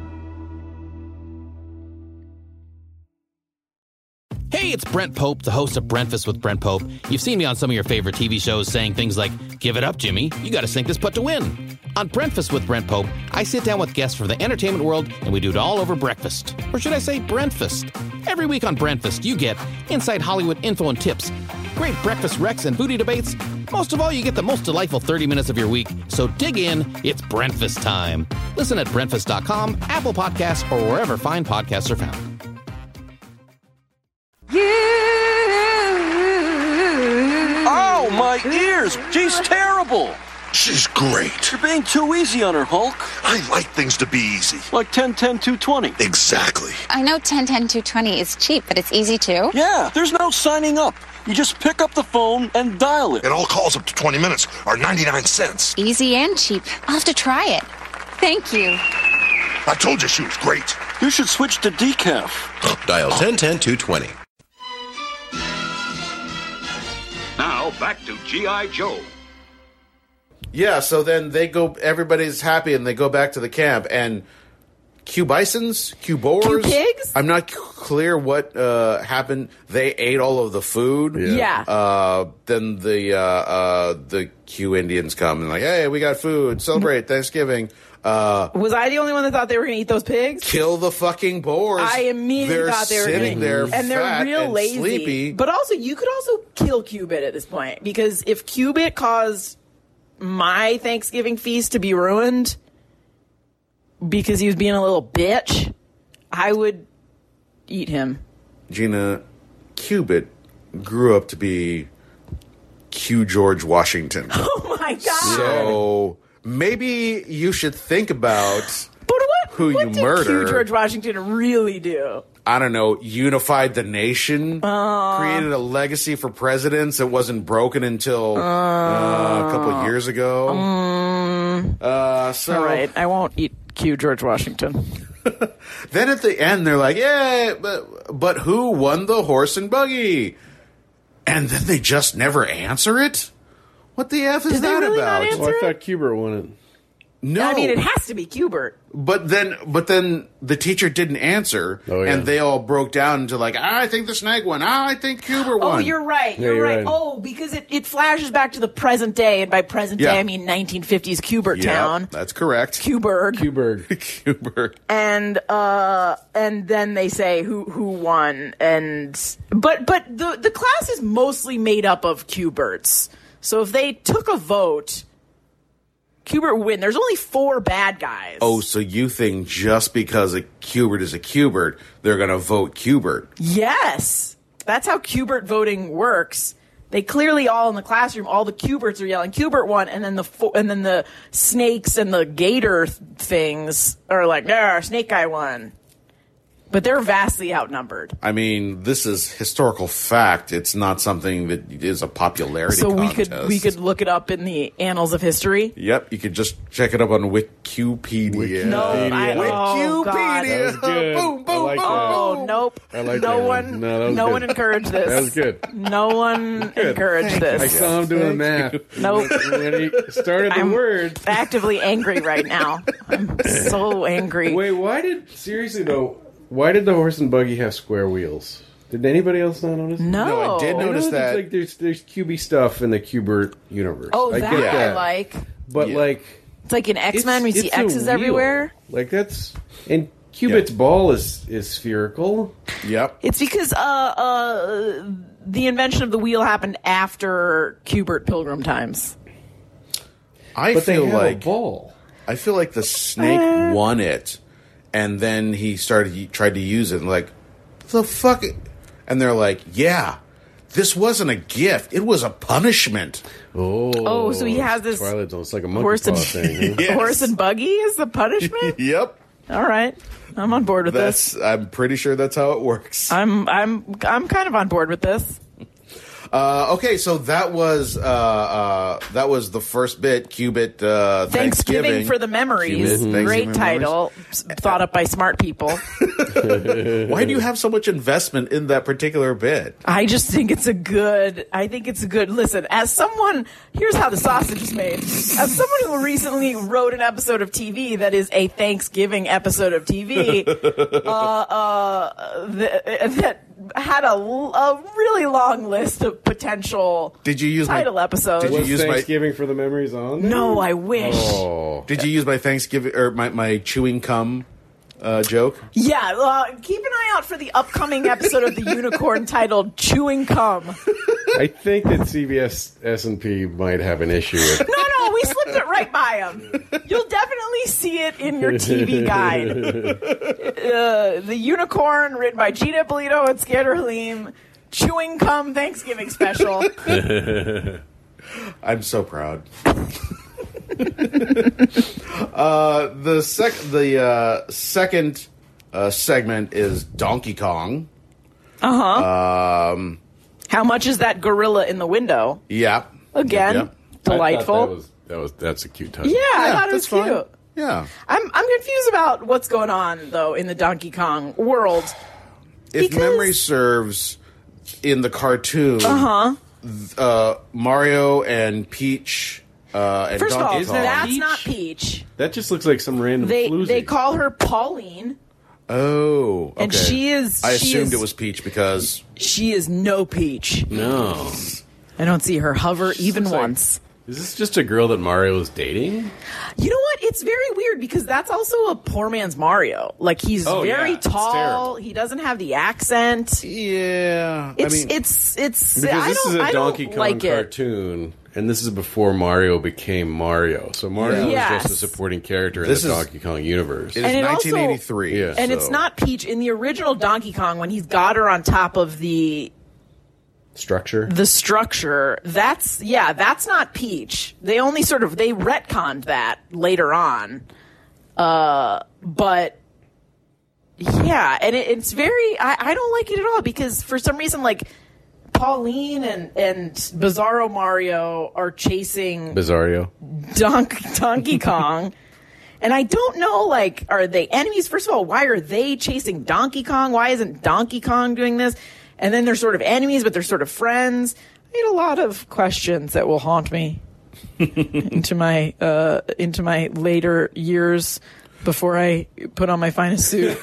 Hey, it's Brent Pope, the host of Breakfast with Brent Pope. You've seen me on some of your favorite T V shows saying things like, "Give it up, Jimmy. You got to sink this putt to win." On Breakfast with Brent Pope, I sit down with guests from the entertainment world, and we do it all over breakfast. Or should I say Brentfast? Every week on Brentfast, you get inside Hollywood info and tips, great breakfast recs and booty debates. Most of all, you get the most delightful thirty minutes of your week. So dig in. It's Breakfast time. Listen at breakfast dot com, Apple Podcasts, or wherever fine podcasts are found. Oh, my ears! She's terrible! She's great. You're being too easy on her, Hulk. I like things to be easy. Like ten ten two twenty. Exactly. I know ten ten two twenty is cheap, but it's easy too. Yeah, there's no signing up. You just pick up the phone and dial it. And all calls up to twenty minutes are ninety-nine cents. Easy and cheap. I'll have to try it. Thank you. I told you she was great. You should switch to decaf. Dial ten ten two twenty. Now back to G I. Joe. Yeah, so then they go, everybody's happy, and they go back to the camp, and Q bisons, Q boars. Q pigs? I'm not c- clear what uh, happened. They ate all of the food. Yeah. Yeah. Uh, then the uh, uh, the Q Indians come and like, hey, we got food. Celebrate Thanksgiving. Uh, Was I the only one that thought they were going to eat those pigs? Kill the fucking boars. I immediately they're thought they were sitting gonna, there and they're fat real and lazy. sleepy. But also, you could also kill Cubit at this point, because if Cubit caused my Thanksgiving feast to be ruined because he was being a little bitch, I would eat him. Gina, Cubit grew up to be Q George Washington. Oh my god! So maybe you should think about but what, who what you did murder. Q George Washington really do? I don't know, unified the nation, Uh, created a legacy for presidents that wasn't broken until uh, uh, a couple of years ago. Um, uh, so, all right, I won't eat Q George Washington. Then at the end, they're like, yeah, but, but who won the horse and buggy? And then they just never answer it? What the F is Did they that really not about? answer Well, I thought Cubert won it. No. I mean, it has to be Cubert. But then, but then the teacher didn't answer, Oh, yeah. and they all broke down into like, ah, I think the snake won. Ah, I think Cubert won. Oh, you're right. Yeah, You're, you're right. right. Oh, because it, it flashes back to the present day, and by present Yeah. day I mean nineteen fifties Cubert Yeah, town, that's correct. Cuberg, Cubert. Cubert. and uh, and then they say who who won, and but but the the class is mostly made up of Cuberts. So if they took a vote, Cubert would win. There's only four bad guys. Oh, so you think just because a Cubert is a Cubert, they're going to vote Cubert? Yes, that's how Cubert voting works. They clearly all in the classroom, all the Cuberts are yelling Cubert won, and then the fo- and then the snakes and the gator th- things are like, "Yeah, snake guy won," but they're vastly outnumbered. I mean, this is historical fact. It's not something that is a popularity So we contest. could we could look it up in the annals of history. Yep, you could just check it up on Wikipedia. No, I, oh, God. Wikipedia. That was good. Boom, boom, I like boom, that. Oh boom. nope! I like no that one, one. No, that was no good. one encouraged this. That was good. No one encouraged I this. saw him doing the math. Nope. When he started the I'm word. actively angry right now. I'm so angry. Wait, why did, seriously though, why did the horse and buggy have square wheels? Did anybody else not notice? No. No, I did I know notice that that. like there's there's Q B stuff in the Cubert universe. Oh, I that get I that. like. But Yeah. like It's like in X Men, we it's- see it's a X's wheel. everywhere. Like that's and Cubit's ball is is spherical. Yep. It's because uh, uh, the invention of the wheel happened after Cubert Pilgrim times. I But they feel have a like ball. I feel like the snake Uh. won it, and then he started he tried to use it. And like, the fuck? And they're like, yeah, this wasn't a gift; it was a punishment. Oh, Oh, so he has this Twilight Zone. It's like a monkey horse paw and thing. Huh? Yes. horse and buggy is the punishment. Yep, All right, I'm on board with this. that's. I'm pretty sure that's how it works. I'm I'm I'm kind of on board with this. Uh, okay, so that was uh, uh, that was the first bit, Cubit uh, Thanksgiving, Thanksgiving for the memories. Cubit Thanksgiving Great memories. title, s- thought up by smart people. Why do you have so much investment in that particular bit? I just think it's a good. I think it's a good. Listen, as someone, here's how the sausage is made. As someone who recently wrote an episode of T V that is a Thanksgiving episode of T V, uh, uh, th- that had a, l- a really long list of potential Did you use title my, episodes. Did you Was use my Thanksgiving for the memories on there? No, I wish. Oh. Did you use my Thanksgiving or my, my chewing cum uh, joke? Yeah, uh, keep an eye out for the upcoming episode of The Unicorn titled "Chewing Cum." I think that C B S S and P might have an issue with No, no, we slipped it right by them. You'll definitely see it in your T V guide. Uh, the Unicorn, written by Gina Polito and Skander Halim. Chewing Cum Thanksgiving special. I'm so proud. uh, the sec the uh, second uh, segment is Donkey Kong. Uh huh. Um, How much is that gorilla in the window? yeah. Again, Yeah. delightful. I thought that was, that was that's a cute touch. Yeah, I Yeah, thought it was that's fine. cute. Yeah. I'm I'm confused about what's going on though in the Donkey Kong world. If because... memory serves, in the cartoon, uh-huh. uh, Mario and Peach uh, and First Donkey of all, Kong. that's Peach? not Peach. That just looks like some random They floozy. they call her Pauline. Oh, okay. And she is- I she assumed is- it was Peach because She is no Peach. No. I don't see her hover even looks like- once. Is this just a girl that Mario is dating? You know what? It's very weird because that's also a poor man's Mario. Like he's Oh, very yeah. It's tall. terrible. He doesn't have the accent. Yeah, It's I mean, it's it's. Because I this don't, is a I Donkey don't Kong like it. cartoon, and this is before Mario became Mario. So Mario Yes. is just a supporting character in This the is- Donkey Kong universe. it is And it also- nineteen eighty-three. Yeah. And so- it's not Peach in the original Donkey Kong when he's got her on top of the Structure. the structure. That's yeah, that's not Peach. They only sort of they retconned that later on. Uh, but yeah, and it, it's very I, I don't like it at all because for some reason like Pauline and and Bizarro Mario are chasing Bizarro. Donkey Donkey Kong. And I don't know, like, are they enemies? First of all, why are they chasing Donkey Kong? Why isn't Donkey Kong doing this? And then they're sort of enemies, but they're sort of friends. I had a lot of questions that will haunt me into my uh, into my later years before I put on my finest suit,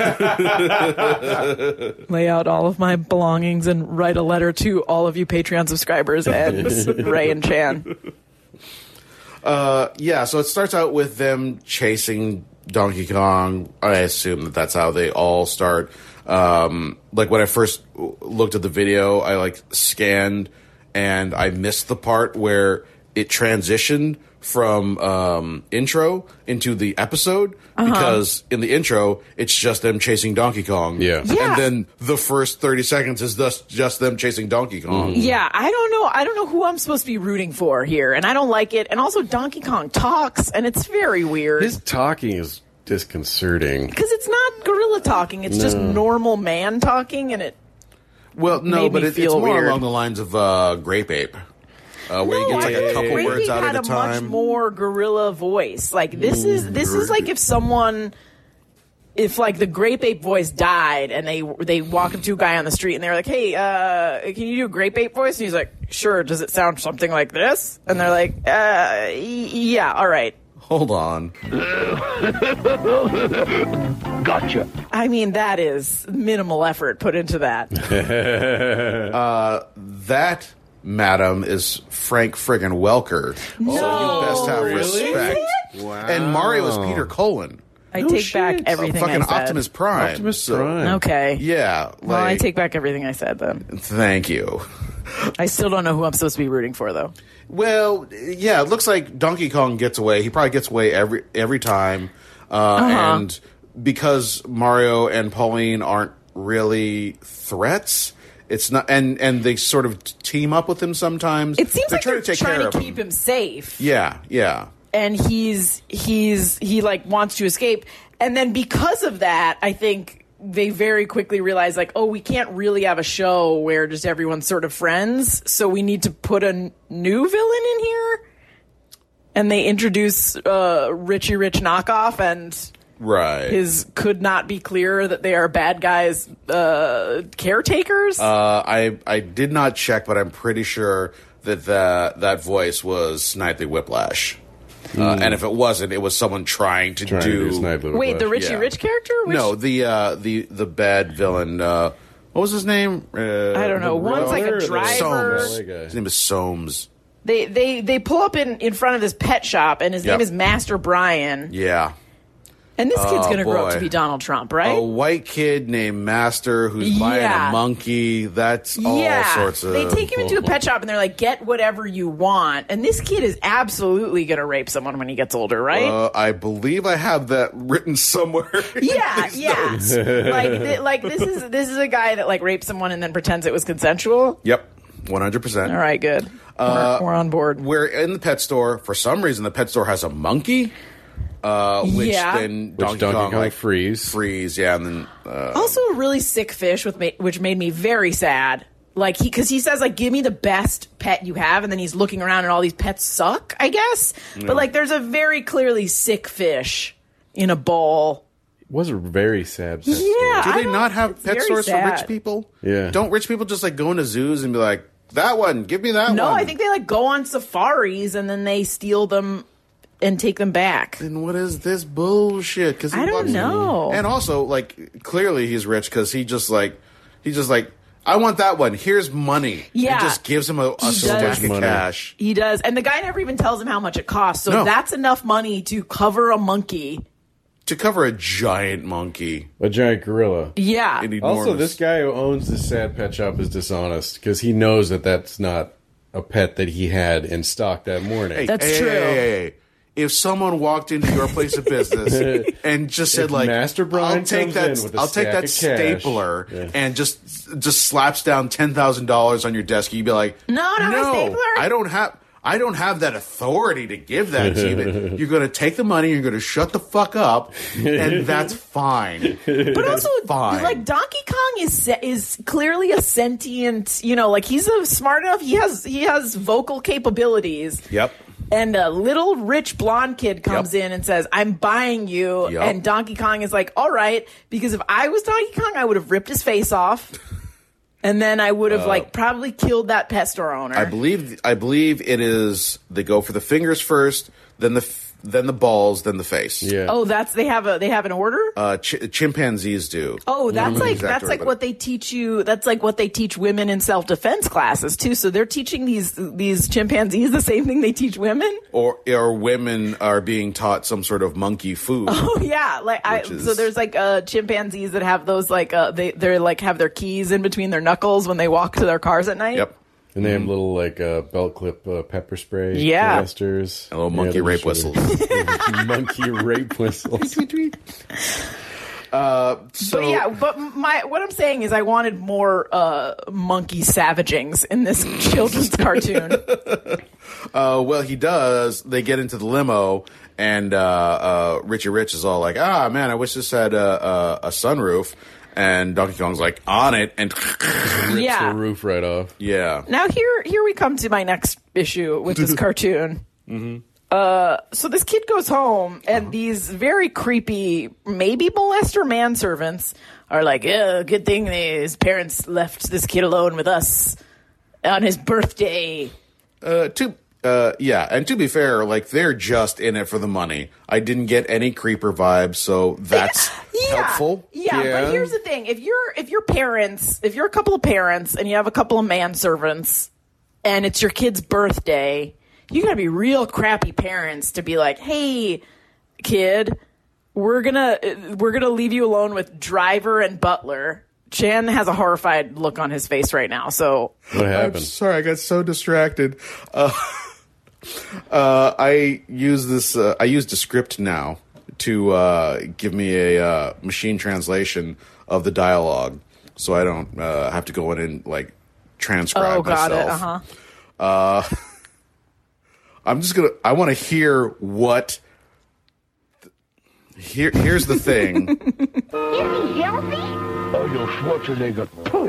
lay out all of my belongings, and write a letter to all of you Patreon subscribers and Ray and Chan. Uh, yeah, so it starts out with them chasing Donkey Kong. I assume that that's how they all start. Um, like when I first looked at the video, I like scanned and I missed the part where it transitioned from um, intro into the episode Uh-huh. because in the intro it's just them chasing Donkey Kong. Yeah. Yeah. And then the first thirty seconds is thus just them chasing Donkey Kong. Yeah, I don't know. I don't know who I'm supposed to be rooting for here, and I don't like it. And also, Donkey Kong talks, and it's very weird His talking is disconcerting. because it's not gorilla talking; it's just No. normal man talking, and it. Well, no, Made but me it, it's feel more weird. along the lines of uh, Grape Ape, uh, where you get like a couple Grape words Ape out had at a a much time. more gorilla voice. Like this is this is like if someone. If like the Grape Ape voice died and they they walk up to a guy on the street and they're like, "Hey, uh, can you do a Grape Ape voice?" And he's like, "Sure." Does it sound something like this? And they're like, uh, y- "Yeah, all right." Hold on. Gotcha. I mean, that is minimal effort put into that. uh, that, madam, is Frank friggin' Welker. No. So you best have Really? respect. Is Wow. And Mario is Peter Cullen. I No take shit. back everything fucking I said. Optimus Prime. Optimus So- Prime. Okay. Yeah. Like, Well, I take back everything I said then. Thank you. I still don't know who I'm supposed to be rooting for, though. Well, yeah, it looks like Donkey Kong gets away. He probably gets away every every time. Uh, Uh-huh. And because Mario and Pauline aren't really threats, it's not, and, and they sort of team up with him sometimes. It seems they're like trying they're to take trying care to of keep him. him safe. Yeah, yeah. And he's he's he like wants to escape, and then because of that, I think they very quickly realize like, oh, we can't really have a show where just everyone's sort of friends, so we need to put a n- new villain in here. And they introduce uh, Richie Rich knockoff, and Right. his could not be clearer that they are bad guys uh, caretakers. Uh, I I did not check, but I'm pretty sure that the, that voice was Snidely Whiplash. Uh, and if it wasn't, it was someone trying to Trying to do. do Snidely Wait, the Whiplash. Richie Yeah. Rich character? Which, No, the uh, the the bad villain. Uh, what was his name? Uh, I don't know. One's like a brother, the driver. Soames. L A guy. His name is Soames. They they they pull up in, in front of this pet shop, and his Yep. name is Master Brian. Yeah. And this kid's Oh, going to grow up boy. to be Donald Trump, right? A white kid named Master who's buying Yeah. a monkey. That's all yeah. sorts of. They take him into a pet shop, and they're like, "Get whatever you want." And this kid is absolutely going to rape someone when he gets older, right? Uh, I believe I have that written somewhere. in yeah, these yeah. notes. like, th- like this is this is a guy that like rapes someone and then pretends it was consensual. Yep, one hundred percent. All right, good. Uh, we're, we're on board. We're in the pet store. For some reason, the pet store has a monkey. Uh, which Yeah. then Which Donkey, Donkey Kong, Kong like, frees. frees, yeah, and then uh, Also, a really sick fish with ma- which made me very sad. Like he, because he says like, "Give me the best pet you have," and then he's looking around and all these pets suck. I guess, but like, there's a very clearly sick fish in a bowl. It was a very sad pet Yeah, store. Do I they don't- not have it's pet very stores for sad. rich people? Yeah. Don't rich people just like go into zoos and be like, that one, give me that No, one? I think they like go on safaris and then they steal them and take them back. Then what is this bullshit? Because I don't know. And also, like, clearly he's rich because he just like, he just like, I want that one. Here's money. Yeah. And just gives him a, a He stack does. of Money. cash. He does. And the guy never even tells him how much it costs. So No. that's enough money to cover a monkey. To cover a giant monkey. A giant gorilla. Yeah. An Also, enormous- this guy who owns this sad pet shop is dishonest because he knows that that's not a pet that he had in stock that morning. Hey, That's hey, true. Hey, hey, hey, hey. If someone walked into your place of business and just said If like, Master Brian "I'll take comes that, in with a I'll take stack that of cash." stapler," Yeah. and just just slaps down ten thousand dollars on your desk, you'd be like, No, not a stapler. I don't have." I don't have that authority to give that to you. You're going to take the money, you're going to shut the fuck up, and that's fine. But also, fine. like Donkey Kong is se- is clearly a sentient. You know, like he's a smart enough. He has he has vocal capabilities. Yep. And a little rich blonde kid comes Yep. in and says, "I'm buying you." Yep. And Donkey Kong is like, "All right," because if I was Donkey Kong, I would have ripped his face off, and then I would have like probably killed that pet store owner. I believe I believe it is they go for the fingers first, then the f- then the balls, then the face. Yeah. Oh, that's they have a they have an order. Uh, ch- chimpanzees do. Oh, that's Mhm. like Exact that's order, like but- what they teach you. That's like what they teach women in self defense classes too. So they're teaching these these chimpanzees the same thing they teach women. or or women are being taught some sort of monkey food. Oh yeah, like I, Which is- so there's like uh, chimpanzees that have those like uh, they they're like have their keys in between their knuckles when they walk to their cars at night. Yep. And they have little like uh, belt clip uh, pepper spray Yeah. canisters. And little monkey they're rape just sort whistles. of- monkey rape whistles. Uh, so But yeah, but my what I'm saying is I wanted more uh, monkey savagings in this children's cartoon. Uh, well, he does. They get into the limo, and uh, uh, Richie Rich is all like, "Ah, man, I wish this had a, a, a sunroof." And Donkey Kong's like, "On it," and Rips Yeah. the roof right off. yeah, Now here here we come to my next issue with this cartoon. Uh, so this kid goes home, and these very creepy, maybe molester manservants are like, "Yeah, good thing his parents left this kid alone with us on his birthday." uh, to uh, yeah, and to be fair, like they're just in it for the money. I didn't get any creeper vibes, so that's Yeah, helpful. Yeah, Yeah. but here's the thing: if you're if your parents, if you're a couple of parents and you have a couple of manservants, and it's your kid's birthday, you gotta be real crappy parents to be like, "Hey, kid, we're gonna we're gonna leave you alone with driver and butler." Chan has a horrified look on his face right now. So What I'm happened? sorry, I got so distracted. Uh, uh, I use this. Uh, I use Descript now to uh, give me a uh, machine translation of the dialogue, so I don't uh, have to go in and like transcribe oh, got myself. it. Uh huh. Uh, I'm just gonna. I want to hear what. Here, here's the thing. Is he healthy? Arnold Schwarzenegger.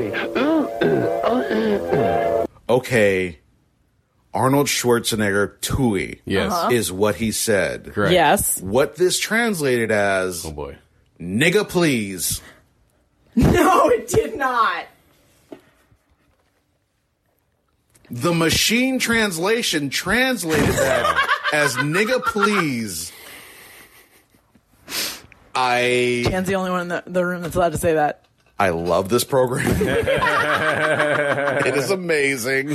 Okay, Arnold Schwarzenegger Tui Yes. Uh-huh. is what he said. Correct. Yes. What this translated as, Oh boy. nigga please. No, it did not. The machine translation translated that as nigga please. I Chan's the only one in the, the room that's allowed to say that. I love this program. It is amazing.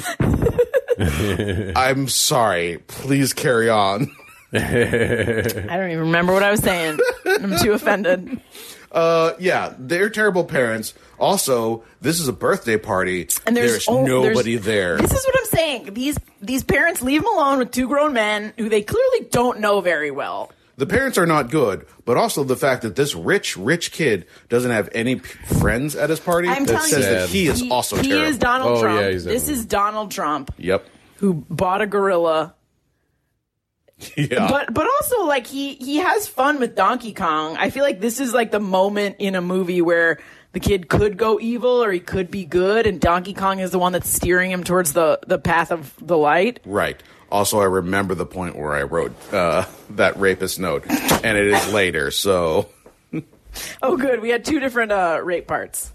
I'm sorry. Please carry on. I don't even remember what I was saying. I'm too offended. Uh, yeah, they're terrible parents. Also, this is a birthday party, And there's, oh, nobody there's- there. This is what I'm saying. These these parents leave them alone with two grown men who they clearly don't know very well. The parents are not good, but also the fact that this rich, rich kid doesn't have any p- friends at his party I'm that telling says you, that he is also he terrible. is Donald Oh, Trump. yeah, he's this definitely- is Donald Trump Yep. who bought a gorilla. Yeah. But but also like he he has fun with Donkey Kong. I feel like this is like the moment in a movie where the kid could go evil or he could be good, and Donkey Kong is the one that's steering him towards the, the path of the light. Right. Also, I remember the point where I wrote uh, that rapist note, and it is later, so... Oh, good. We had two different uh, rape parts.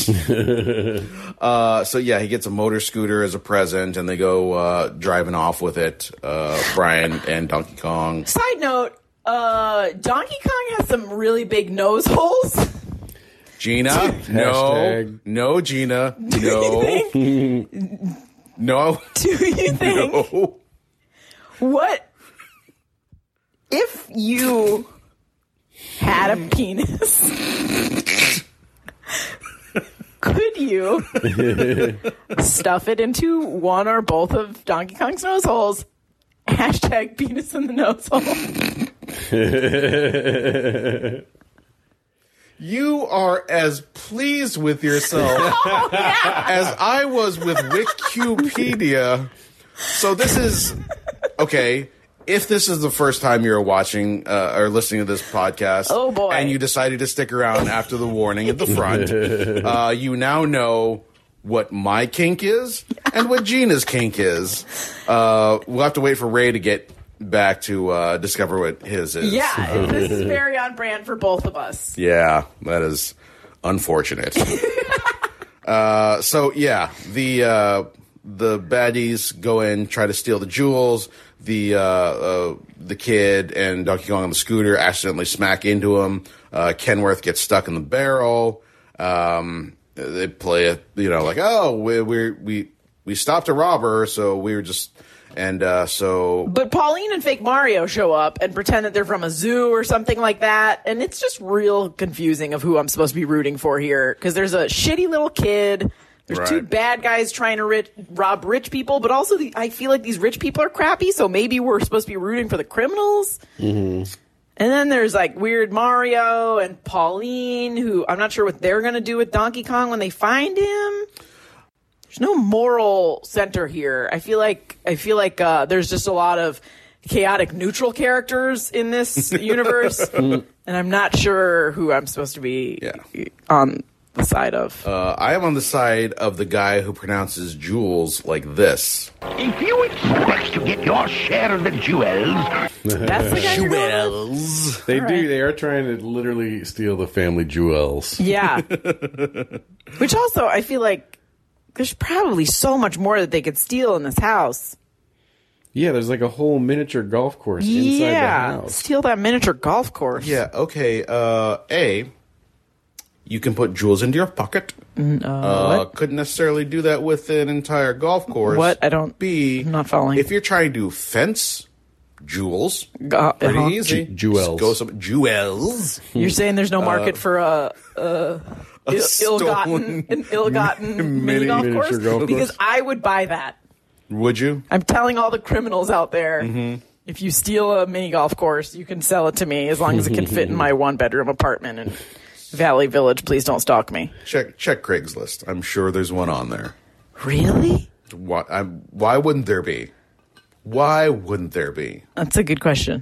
uh, so, yeah, he gets a motor scooter as a present, and they go uh, driving off with it, uh, Brian and Donkey Kong. Side note, uh, Donkey Kong has some really big nose holes. Gina? no. No, Gina. No. No. Do you think... No. What if you had a penis? Could you stuff it into one or both of Donkey Kong's nose holes? Hashtag penis in the nose hole. You are as pleased with yourself oh, yeah. as I was with Wikipedia. So this is... Okay, if this is the first time you're watching uh, or listening to this podcast, oh boy. and you decided to stick around after the warning at the front, uh, you now know what my kink is and what Gina's kink is. Uh, we'll have to wait for Ray to get back to uh, discover what his is. Yeah, this is very on brand for both of us. Yeah, that is unfortunate. uh, so, yeah, the... Uh, The baddies go in, try to steal the jewels. The uh, uh, the kid and Donkey Kong on the scooter accidentally smack into him. Uh, Kenworth gets stuck in the barrel. Um, they play it, you know, like, oh, we we we we stopped a robber, so we were just and uh, so. But Pauline and Fake Mario show up and pretend that they're from a zoo or something like that, and it's just real confusing of who I'm supposed to be rooting for here because there's a shitty little kid. There's right. two bad guys trying to rich, rob rich people, but also the, I feel like these rich people are crappy, so maybe we're supposed to be rooting for the criminals. Mm-hmm. And then there's like weird Mario and Pauline, who I'm not sure what they're going to do with Donkey Kong when they find him. There's no moral center here. I feel like I feel like uh, there's just a lot of chaotic neutral characters in this universe, and I'm not sure who I'm supposed to be yeah. on the side of. Uh, I am on the side of the guy who pronounces jewels like this. If you expect to get your share of the jewels, that's the guy jewels. They All do. right. They are trying to literally steal the family jewels. Yeah. Which also, I feel like there's probably so much more that they could steal in this house. Yeah, there's like a whole miniature golf course inside yeah. the house. Steal that miniature golf course. Yeah, okay. Uh, A, you can put jewels into your pocket. Uh, uh, what? couldn't necessarily do that with an entire golf course. What? I don't... B, I'm not following. If you're trying to fence jewels, uh, pretty uh-huh. easy. J- jewels. Just go some jewels. You're saying there's no market uh, for a... Uh, a Ill- ill-gotten, an ill-gotten mini golf course? golf Because course. I would buy that. Would you? I'm telling all the criminals out there, mm-hmm. if you steal a mini golf course, you can sell it to me as long as it can fit in my one-bedroom apartment in Valley Village. Please don't stalk me. Check check Craigslist. I'm sure there's one on there. Really? Why, I'm, why wouldn't there be? Why wouldn't there be? That's a good question.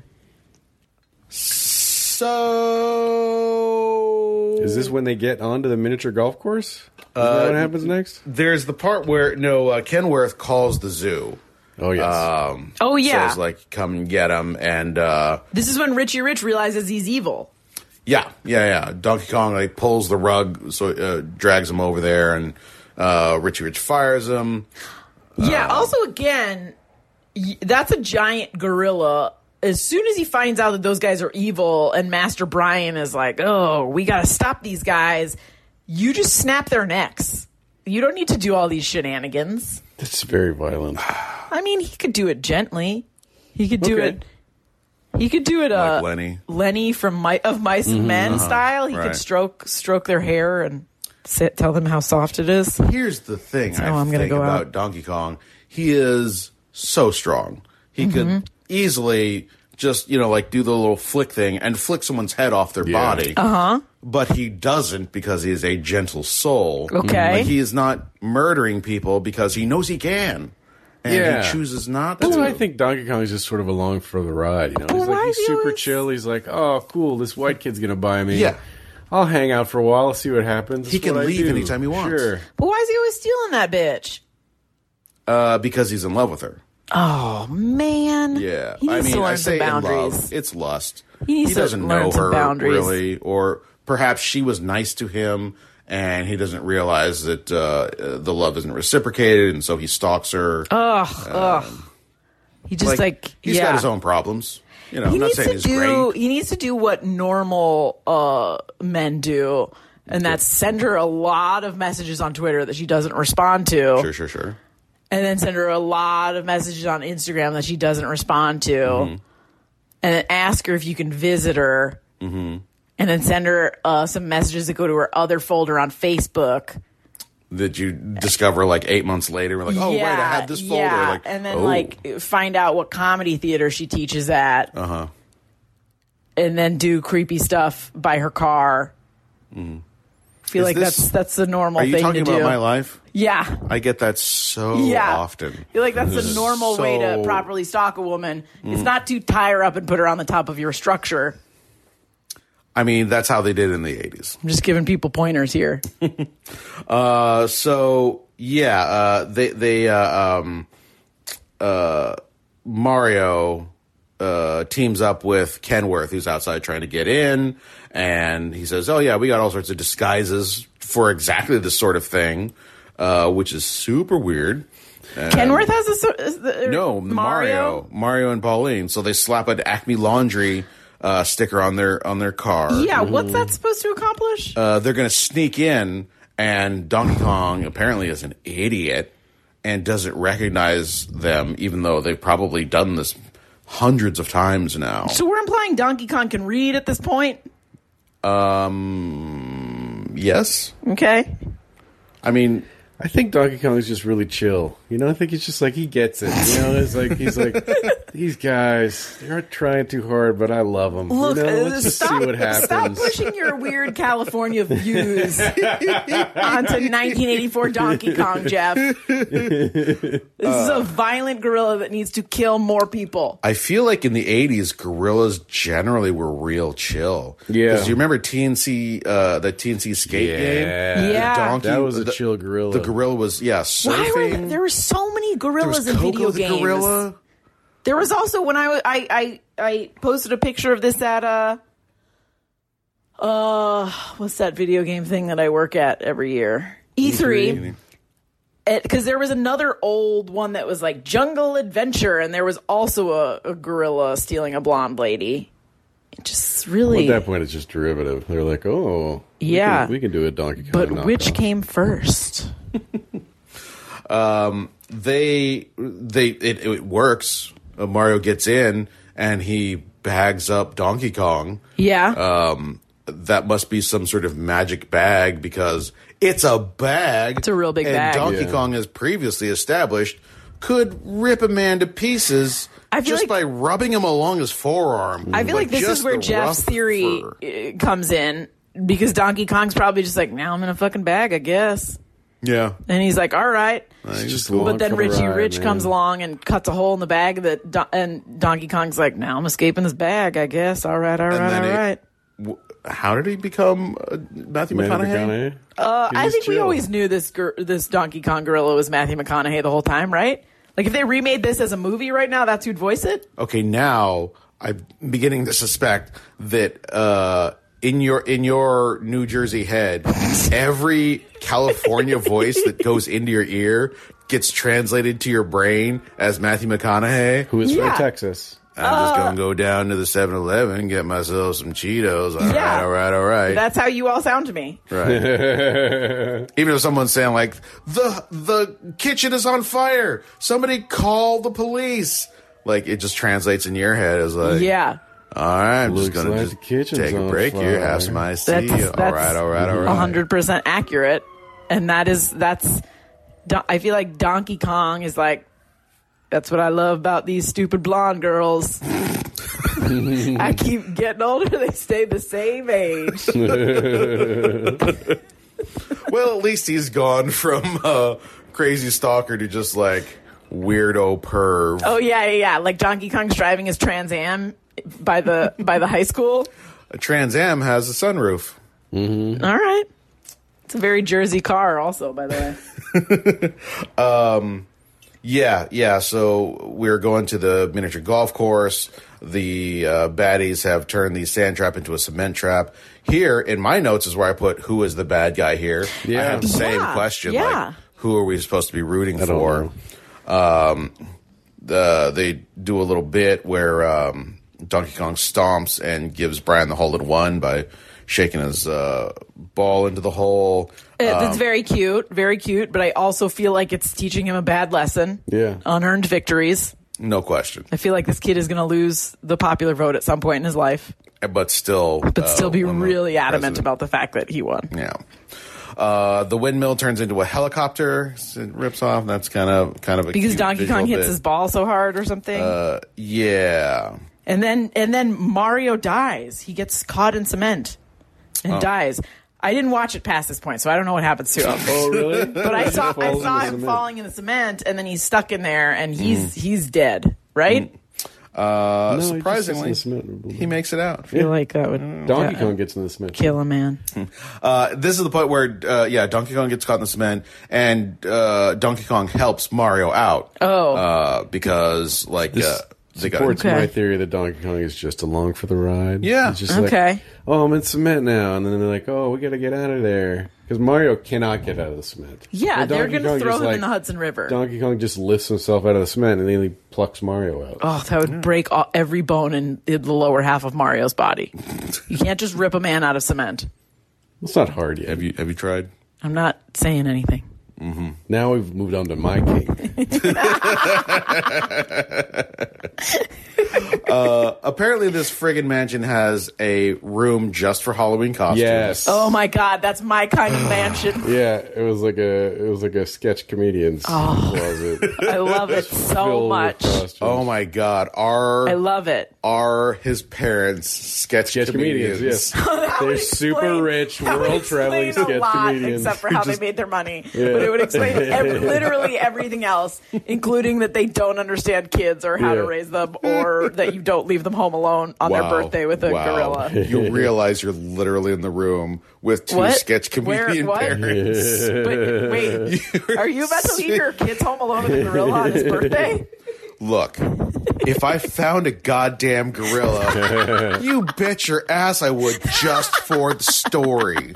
So... Is this when they get onto the miniature golf course? Is Uh, that what happens next? There's the part where, no, uh, Kenworth calls the zoo. Oh, yes. Um, Oh, yeah. Says, like, come and get him. And, uh, This is when Richie Rich realizes he's evil. yeah, yeah, yeah. Donkey Kong, like, pulls the rug, so uh, drags him over there, and uh, Richie Rich fires him. Yeah, Uh, also, again, y- that's a giant gorilla. As soon as he finds out that those guys are evil and Master Brian is like, oh, we got to stop these guys, you just snap their necks. You don't need to do all these shenanigans. That's very violent. I mean, he could do it gently. He could do Okay. it. He could do it. Uh, Like Lenny. Lenny from Mi- of Mice and Men Uh-huh. style. He Right. could stroke stroke their hair and sit, tell them how soft it is. Here's the thing So I I'm gonna think go about out. Donkey Kong. He is so strong. He Mm-hmm. could easily just, you know, like do the little flick thing and flick someone's head off their Yeah. body. Uh huh. But he doesn't because he is a gentle soul. Okay. Like he is not murdering people because he knows he can. And Yeah. he chooses not That's to. why I think Donkey Kong is just sort of along for the ride. You know, he's why like he's is he super always- chill. He's like, oh, cool, this white kid's gonna buy me. Yeah. I'll hang out for a while, see what happens. He That's can what I leave do. anytime he wants. Sure. But why is he always stealing that bitch? Uh, because he's in love with her. Oh man. Yeah, He needs I mean, to learn I some say in boundaries. love, it's lust. He needs to doesn't learn know some her boundaries. really, or perhaps she was nice to him, and he doesn't realize that uh, the love isn't reciprocated, and so he stalks her. Ugh, ugh. He just like, he's yeah. got his own problems. You know, he I'm not needs saying to he's do. great. He needs to do what normal uh, men do, and that's send her a lot of messages on Twitter that she doesn't respond to. Sure, sure, sure. And then send her a lot of messages on Instagram that she doesn't respond to. Mm-hmm. And then ask her if you can visit her. Mm-hmm. And then send her uh, some messages that go to her other folder on Facebook. That you discover like eight months later. We're like, oh, yeah, right, I had this folder. Yeah. Like, and then oh. like find out what comedy theater she teaches at. Uh-huh. And then do creepy stuff by her car. Mm. feel Is like this- that's that's the normal Are you thing talking to about do. my life? Yeah. I get that so Yeah. often. I feel like that's This the is normal way to so- properly stalk a woman. It's Mm. not to tie her up and put her on the top of your structure. I mean, that's how they did in the eighties. I'm just giving people pointers here. Uh, so yeah, uh, they they uh, um, uh, Mario uh, teams up with Kenworth, who's outside trying to get in, and he says, "Oh yeah, we got all sorts of disguises for exactly this sort of thing," uh, which is super weird. And- Kenworth has a so- is the, no Mario. Mario, Mario and Pauline. So they slap an Acme Laundry uh, sticker on their on their car. Yeah, what's that supposed to accomplish? Uh, they're going to sneak in, and Donkey Kong apparently is an idiot and doesn't recognize them, even though they've probably done this hundreds of times now. So we're implying Donkey Kong can read at this point? Um, yes. Okay. I mean, I think Donkey Kong is just really chill. You know, I think he's just like, he gets it. You know, it's like, he's like, these guys, they're trying too hard, but I love them. Look, you know, uh, let's just stop, see what happens. stop pushing your weird California views onto nineteen eighty-four Donkey Kong, Jeff. This is a violent gorilla that needs to kill more people. I feel like in the eighties, gorillas generally were real chill. Yeah. Because you remember T N C, uh, the T N C skate Yeah. game? Yeah. The donkey, That was a the, chill gorilla. The gorilla was, yeah, surfing. Why were there, there were so many There gorillas was in Coco video the games? gorilla. There was also when I, wa- I I I posted a picture of this at uh uh what's that video game thing that I work at every year? E three. Because there was another old one that was like Jungle Adventure, and there was also a, a gorilla stealing a blonde lady. It just really, Well, at that point, it's just derivative. They're like, oh, Yeah. we can, we can do a Donkey Kong. but knockoff. which came first? Um, they they it, it works. Uh, Mario gets in and he bags up Donkey Kong. Yeah. Um, that must be some sort of magic bag because it's a bag. It's a real big and bag. Donkey Yeah. Kong, as previously established, could rip a man to pieces I feel just like- by rubbing him along his forearm. I feel like this just is where the Jeff's rough theory fur. uh, comes in because Donkey Kong's probably just like, now I'm in a fucking bag, I guess. Yeah. And he's like, all right. He's just cool. along But then for the Richie ride, Rich man. comes along and cuts a hole in the bag that, Don- and Donkey Kong's like, now I'm escaping this bag, I guess. All right, all And right, then all it- right. w- How did he become uh, Matthew Matthew McConaughey? McConaughey? Uh, He I was think we chill. always knew this gor- this Donkey Kong gorilla was Matthew McConaughey the whole time, right? Like if they remade this as a movie right now, that's who'd voice it. Okay, now I'm beginning to suspect that uh, in your in your New Jersey head, every California voice that goes into your ear gets translated to your brain as Matthew McConaughey. Who is Yeah. from Texas. I'm just gonna go down to the seven eleven and get myself some Cheetos. All right, Yeah. all right, all right. That's how you all sound to me. Right. Even if someone's saying like the the kitchen is on fire, somebody call the police. Like it just translates in your head as like, Yeah. all right, I'm Looks just gonna like just the kitchen's take a on break here, fire. have some iced That's, tea. that's All right, all right, all right. one hundred percent accurate. And that is, that's, Don- I feel like Donkey Kong is like, that's what I love about these stupid blonde girls. I keep getting older, they stay the same age. Well, at least he's gone from uh, crazy stalker to just like weirdo perv. Oh yeah, yeah, yeah. Like Donkey Kong's driving his Trans Am by the by the high school. A Trans Am has a sunroof. Mm-hmm. All right. It's a very Jersey car also, by the way. Um, Yeah, yeah. So we're going to the miniature golf course. The uh, baddies have turned the sand trap into a cement trap. Here, in my notes, is where I put who is the bad guy here. Yeah. I had the same Yeah, question. yeah. Like, who are we supposed to be rooting I don't for? Um, the, they do a little bit where um, Donkey Kong stomps and gives Brian the hole in one by shaking his uh, ball into the hole. It- Um, it's very cute, very cute, but I also feel like it's teaching him a bad lesson. Yeah. Unearned victories. No question. I feel like this kid is going to lose the popular vote at some point in his life, But still... but uh, still be one of the really adamant president. about the fact that he won. Yeah. Uh, the windmill turns into a helicopter. It rips off. That's kind of kind of a Because cute Donkey visual Kong hits bit. his ball so hard or something. Uh, yeah. And then and then Mario dies. He gets caught in cement and Oh. dies. I didn't watch it past this point, so I don't know what happens to him. Oh, really? But I saw I Falls in saw the him cement. falling in the cement, and then he's stuck in there, and he's Mm. he's dead, right? Uh, No, he just surprisingly, gets in the cement. he makes it out. I feel like that would Donkey uh, Kong gets in the cement. kill a man. Uh, this is the point where, uh, yeah, Donkey Kong gets caught in the cement, and uh, Donkey Kong helps Mario out. Oh. Uh, because, like, This uh, they got supports Okay. my theory that Donkey Kong is just along for the ride. Yeah. He's just Okay. like, oh, I'm in cement now. And then they're like, oh, we got to get out of there. Because Mario cannot get out of the cement. Yeah, And they're Donkey going to Kong throw just, him like, in the Hudson River. Donkey Kong just lifts himself out of the cement and then he plucks Mario out. Oh, that would break all, every bone in, in the lower half of Mario's body. You can't just rip a man out of cement. It's not hard yet. Have you have you tried? I'm not saying anything. Mm-hmm. Now we've moved on to my king. uh, apparently, this friggin' mansion has a room just for Halloween costumes. Yes. Oh my God, that's my kind of mansion. Yeah, it was like a it was like a sketch comedian's Oh. closet. I love it so Filled with much. costumes. Oh my God! Are I love it. are his parents sketch, Sketch comedians, yes. That They're would super explain- rich, that would world traveling explain a sketch lot, comedians. except for who how just- they made their money. Yeah. But it would explain every, literally everything else, including that they don't understand kids or how to Yeah. raise them, or that you don't leave them home alone on their Wow. birthday with a Wow. gorilla. You realize you're literally in the room with two What? sketch comedian Where- what? parents. But wait, are you about to leave your kids home alone with a gorilla on his birthday? Look, if I found a goddamn gorilla, you bet your ass I would just for the story.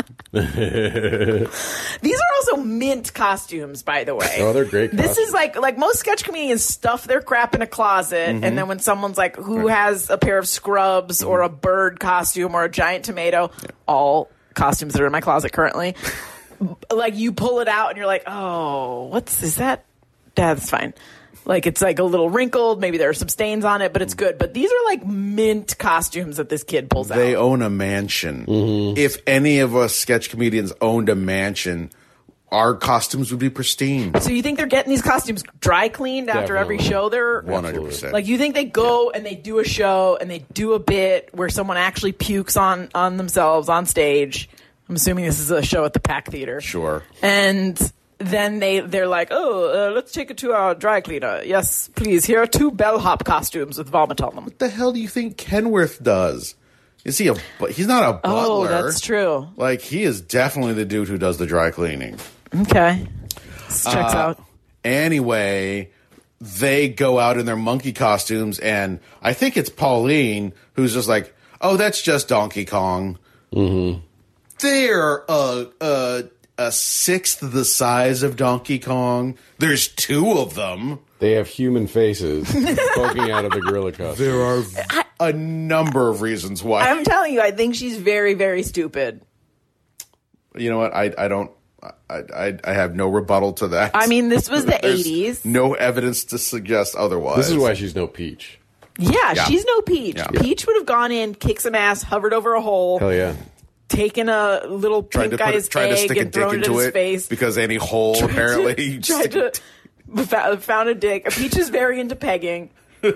These are also mint costumes, by the way. Oh, they're great This costumes. is like like most sketch comedians stuff their crap in a closet, Mm-hmm. and then when someone's like, "Who has a pair of scrubs or a bird costume or a giant tomato?" All costumes that are in my closet currently. Like you pull it out and you're like, "Oh, what's is that?" That's fine. Like it's like a little wrinkled. Maybe there are some stains on it, but it's good. But these are like mint costumes that this kid pulls They out. own a mansion. Mm-hmm. If any of us sketch comedians owned a mansion, our costumes would be pristine. So you think they're getting these costumes dry cleaned after every Definitely. show? They're one hundred percent. Like you think they go and they do a show and they do a bit where someone actually pukes on on themselves on stage. I'm assuming this is a show at the Pack Theater. Sure. And then they they're like, oh, uh, let's take it to our dry cleaner. Yes, please. Here are two bellhop costumes with vomit on them. What the hell do you think Kenworth does? Is he a? bu- He's not a butler. Oh, that's true. Like he is definitely the dude who does the dry cleaning. Okay, this checks Uh, out. Anyway, they go out in their monkey costumes, and I think it's Pauline who's just like, "Oh, that's just Donkey Kong." Mm-hmm. They're a, a a sixth the size of Donkey Kong. There's two of them. They have human faces poking out of the gorilla costume. There are a number of reasons why. I'm telling you, I think she's very, very stupid. You know what? I I don't. I, I I have no rebuttal to that. I mean, this was the There's eighties. No evidence to suggest otherwise. This is why she's no Peach. Yeah, Yeah. she's no Peach. Yeah. Peach would have gone in, kicked some ass, hovered over a hole, Hell yeah. taken a little tried pink to put, guy's tried to egg stick a and dick thrown it into in his it face. because any hole apparently. Tried to fa- found a dick. Peach is very into pegging.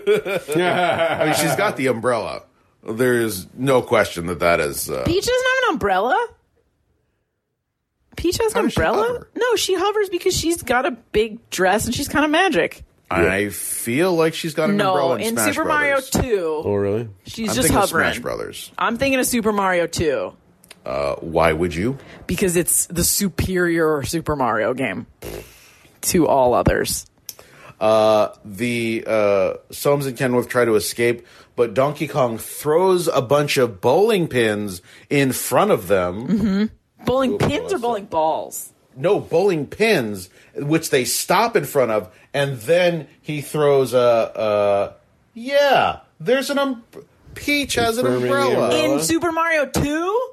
I mean, she's got the umbrella. There's no question that that is. Uh, Peach doesn't have an umbrella. Peach has an How does she umbrella? hover? No, she hovers because she's got a big dress and she's kind of magic. I feel like she's got an umbrella No, in, in Smash Super Brothers. Mario two, Oh, really? she's I'm just thinking of hovering. Smash Brothers. I'm thinking of Super Mario two Uh, why would you? because it's the superior Super Mario game to all others. Uh, the uh, Soames and Kenworth try to escape, but Donkey Kong throws a bunch of bowling pins in front of them. Mm-hmm. Bowling pins or bowling balls? No, bowling pins, which they stop in front of, and then he throws a... a yeah, there's an... Um, Peach has an umbrella. In Super Mario two?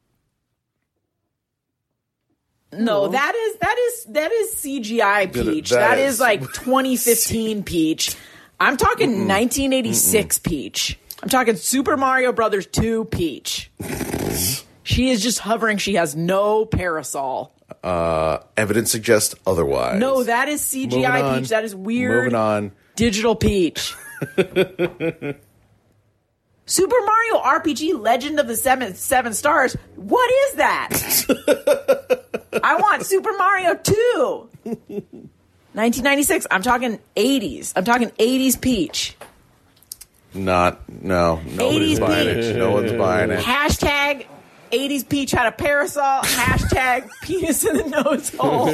No, that is that is that is C G I Peach. That that is. is like twenty fifteen Peach. I'm talking Mm-mm. nineteen eighty-six Mm-mm. Peach. I'm talking Super Mario Brothers two Peach. She is just hovering. She has no parasol. Uh, evidence suggests otherwise. No, that is C G I Peach. That is weird. Moving on. Digital Peach. Super Mario R P G Legend of the Seven, Seven Stars. What is that? I want Super Mario two. nineteen ninety-six. I'm talking eighties. I'm talking eighties Peach. Not, no. Nobody's buying Peach. it. No one's buying it. Hashtag eighties Peach had a parasol. Hashtag penis in the nose hole.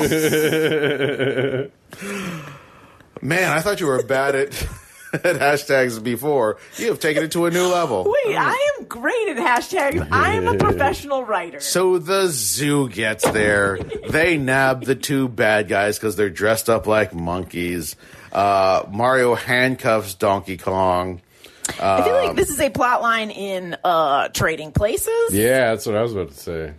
Man, I thought you were bad at... at hashtags before. You have taken it to a new level. Wait, I am great at hashtags. I am a professional writer. So the zoo gets there. They nab the two bad guys because they're dressed up like monkeys. Uh, Mario handcuffs Donkey Kong. Um, I feel like this is a plot line in uh, Trading Places. Yeah, that's what I was about to say.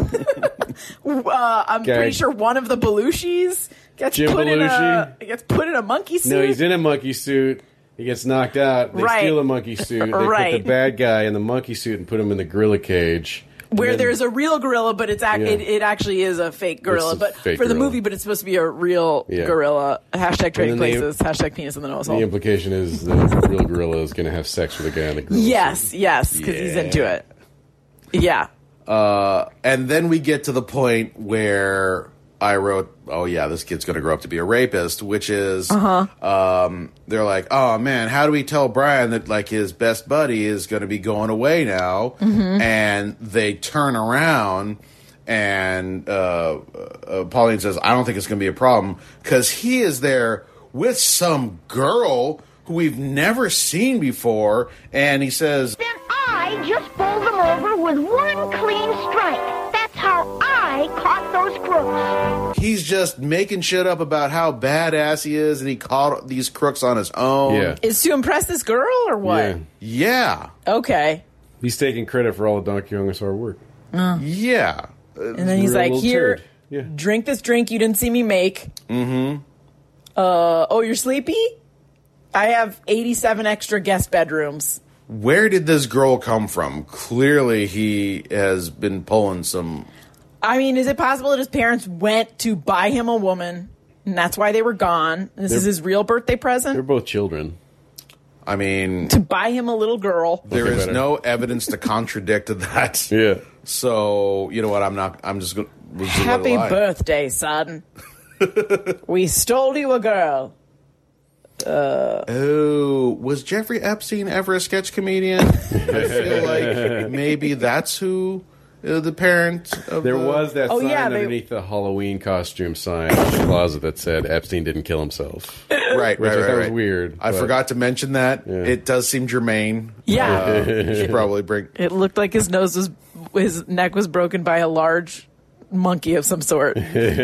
uh, I'm okay. pretty sure one of the Belushis gets Jim put Belushi? in a gets put in a monkey suit. No, he's in a monkey suit. He gets knocked out. They right. steal a monkey suit. They right. put the bad guy in the monkey suit and put him in the gorilla cage. Where then, there's a real gorilla, but it's ac- yeah. it, it actually is a fake gorilla. A but fake for the gorilla. movie, but it's supposed to be a real yeah. gorilla. Hashtag Trading Places. They, hashtag penis in the nose hole. The implication is the real gorilla is going to have sex with a guy in the gorilla Yes, suit. yes, because yeah. he's into it. Yeah. Uh, and then we get to the point where I wrote, oh, yeah, this kid's going to grow up to be a rapist, which is, uh-huh. um, they're like, oh, man, how do we tell Brian that, like, his best buddy is going to be going away now? Mm-hmm. And they turn around, and uh, uh, Pauline says, I don't think it's going to be a problem, because he is there with some girl who we've never seen before, and he says, Then I just bowled them over with one clean strike. That's how I caught those crooks. He's just making shit up about how badass he is, and he caught these crooks on his own. Yeah. Is to impress this girl or what? Yeah. Yeah. Okay. He's taking credit for all of Donkey Kong's hard work. Uh. Yeah. And then he's like, here, yeah. drink this drink you didn't see me make. Mm-hmm. Uh, oh, you're sleepy? I have eighty-seven extra guest bedrooms. Where did this girl come from? Clearly, he has been pulling some... I mean, is it possible that his parents went to buy him a woman, and that's why they were gone? This they're, is his real birthday present? They're both children. I mean... To buy him a little girl. There okay, is better. no evidence to contradict that. Yeah. So, you know what? I'm not... I'm just going to... Happy birthday, son. We stole you a girl. Uh, oh, was Jeffrey Epstein ever a sketch comedian? I feel like maybe that's who uh, the parent of There the... was that Oh, sign yeah, they- underneath the Halloween costume sign in the closet that said Epstein didn't kill himself. Right, Which right, I right, thought was right. weird. I but- forgot to mention that. Yeah. It does seem germane. Yeah. Uh, you should probably bring... It looked like his nose was, his neck was broken by a large monkey of some sort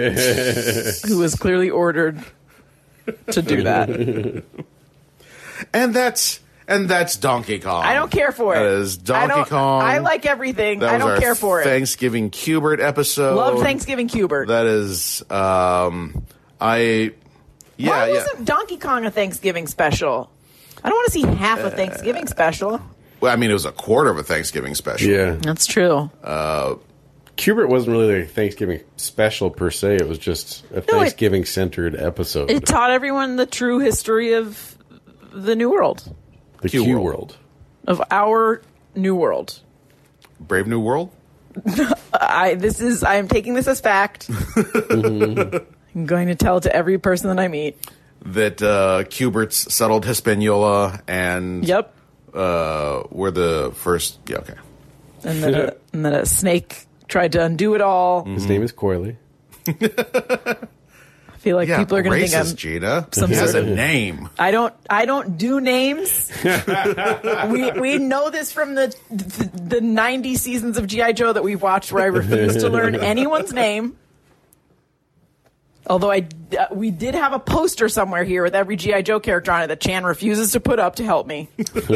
who was clearly ordered to do that. And that's and that's Donkey Kong. I don't care for it. That is Donkey I don't- Kong. I like everything. That I was don't our care for it. Thanksgiving Cubert episode. Love Thanksgiving Cubert. That is, um, I, yeah, Why yeah. wasn't Donkey Kong a Thanksgiving special? I don't want to see half Uh, a Thanksgiving special. Well, I mean, it was a quarter of a Thanksgiving special. Yeah. That's true. Uh, Cubert wasn't really a Thanksgiving special per se. It was just a it- Thanksgiving-centered episode. It taught everyone the true history of the New World. the Q Q World. World. Of our New World. Brave New World? I this is I am taking this as fact. I'm going to tell it to every person that I meet. That uh, Cuberts settled Hispaniola and Yep. uh, were the first. Yeah, okay. And then a, and then a snake tried to undo it all. His name is Coily. I feel like Yeah, people are going to think I'm racist, Gina. some He has sort a of- name. I don't. I don't do names. we we know this from the, the the ninety seasons of G I. Joe that we've watched, where I refuse to learn anyone's name. Although I uh, we did have a poster somewhere here with every G I. Joe character on it that Chan refuses to put up to help me.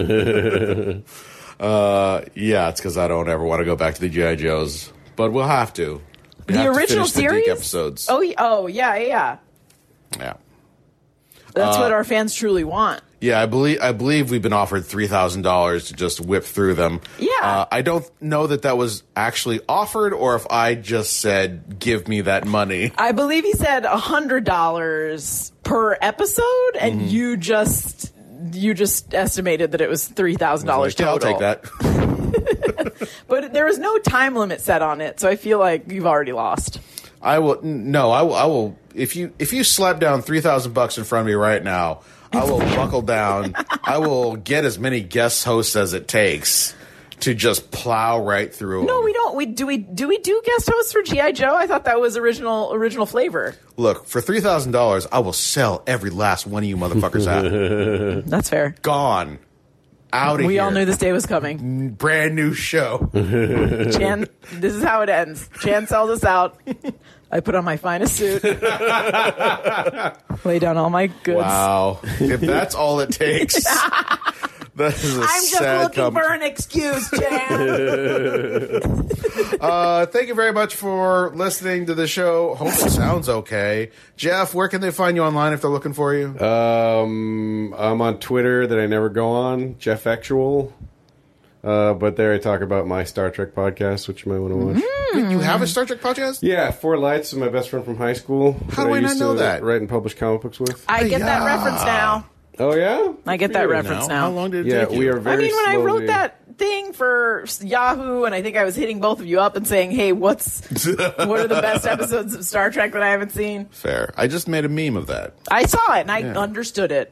uh, yeah, it's because I don't ever want to go back to the G I. Joes, but we'll have to. We The have to original finish the series Deke episodes. Oh, y- oh yeah, yeah. Yeah. That's Uh, what our fans truly want. Yeah, I believe I believe we've been offered three thousand dollars to just whip through them. Yeah. uh, I don't know that that was actually offered, or if I just said, "Give me that money." I believe he said a hundred dollars per episode, and Mm-hmm. you just you just estimated that it was three thousand dollars Like, yeah, I'll total. take that. But there was no time limit set on it, so I feel like you've already lost. I will no. I will. I will. If you if you slap down three thousand bucks in front of me right now, I will buckle down. I will get as many guest hosts as it takes to just plow right through. No, them. we don't. We do we do we do guest hosts for G I. Joe? I thought that was original original flavor. Look, for three thousand dollars, I will sell every last one of you motherfuckers out. That's fair. Gone. Out of We here. all knew this day was coming. Brand new show. Chan, this is how it ends. Chan sells us out. I put on my finest suit. Lay down all my goods. Wow. If that's all it takes, that is a I'm just sad looking com- for an excuse, Chan. uh, thank you very much for listening to the show. Hope it sounds okay. Jeff, where can they find you online if they're looking for you? Um, I'm on Twitter that I never go on, Jeff Actual. Uh, but there I talk about my Star Trek podcast, which you might want to watch. Wait, you have a Star Trek podcast? Yeah, Four Lights is my best friend from high school. How that do I not used know to that? Write and publish comic books with. I get that reference now. Oh yeah, I get that reference now. How long did it Yeah, take you? we are I very. mean, when I wrote slowly- that thing for Yahoo, and I think I was hitting both of you up and saying, "Hey, what's what are the best episodes of Star Trek that I haven't seen?" Fair. I just made a meme of that. I saw it and I Yeah. understood it.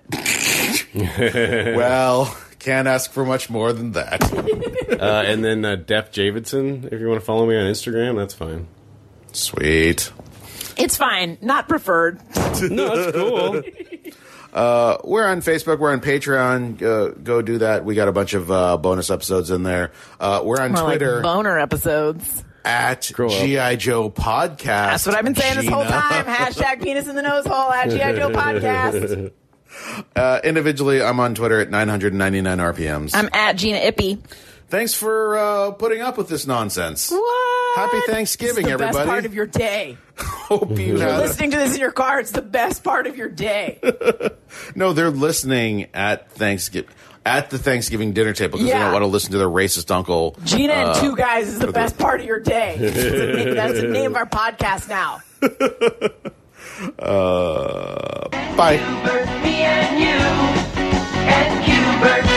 Well, can't ask for much more than that. uh, and then uh, Def Javidson, if you want to follow me on Instagram, that's fine. Sweet. It's fine, not preferred. No, that's cool. Uh, we're on Facebook. We're on Patreon. Uh, go do that. We got a bunch of uh, bonus episodes in there. Uh, we're on More Twitter like boner episodes. at G I. Joe Podcast. That's what I've been saying this whole Gina. time. Hashtag penis in the nose hole at G I. Joe Podcast. Uh, individually, I'm on Twitter at nine hundred ninety-nine R P Ms. I'm at Gina Ippy. Thanks for uh, putting up with this nonsense. What? Happy It's Thanksgiving, the everybody. best part of your day. Hope you You're had a- listening to this in your car. It's the best part of your day. No, they're listening at Thanksgiving at the Thanksgiving dinner table because they Yeah. don't want to listen to their racist uncle. Gina and uh, two guys is the best part of your day. That's the name of our podcast now. Uh, bye. Hubert, me and you, and Hubert.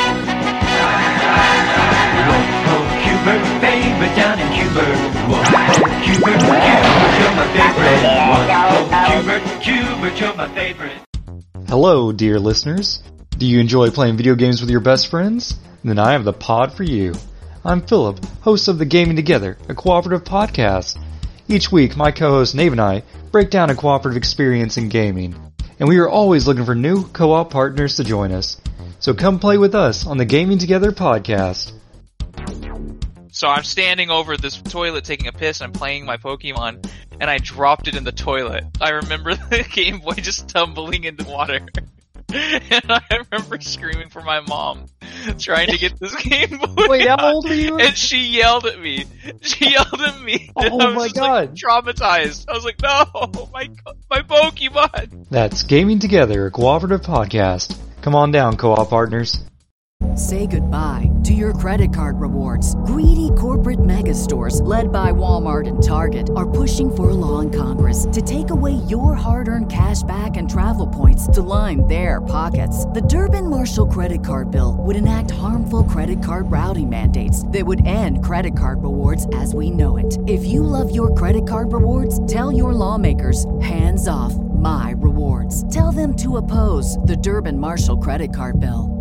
Whoa, Hubert, baby, down in Hubert. Whoa, Hubert, Hubert, you're my favorite. Whoa, Hubert, Hubert, you're my favorite. Hello, dear listeners. Do you enjoy playing video games with your best friends? Then I have the pod for you. I'm Philip, host of the Gaming Together, a cooperative podcast. Each week, my co-host Nave and I break down a cooperative experience in gaming, and we are always looking for new co-op partners to join us. So come play with us on the Gaming Together podcast. So I'm standing over this toilet taking a piss and I'm playing my Pokemon and I dropped it in the toilet. I remember the Game Boy just tumbling into water. And I remember screaming for my mom, trying to get this Game Boy. Wait, how out. old were you? And she yelled at me. She yelled at me. Oh And I was my just, God. Like, traumatized. I was like, no, my my Pokemon. That's Gaming Together, a cooperative podcast. Come on down, co-op partners. Say goodbye to your credit card rewards. Greedy corporate mega stores, led by Walmart and Target, are pushing for a law in Congress to take away your hard-earned cash back and travel points to line their pockets. The Durbin-Marshall credit card bill would enact harmful credit card routing mandates that would end credit card rewards as we know it. If you love your credit card rewards, tell your lawmakers, hands off my rewards. Tell them to oppose the Durbin-Marshall credit card bill.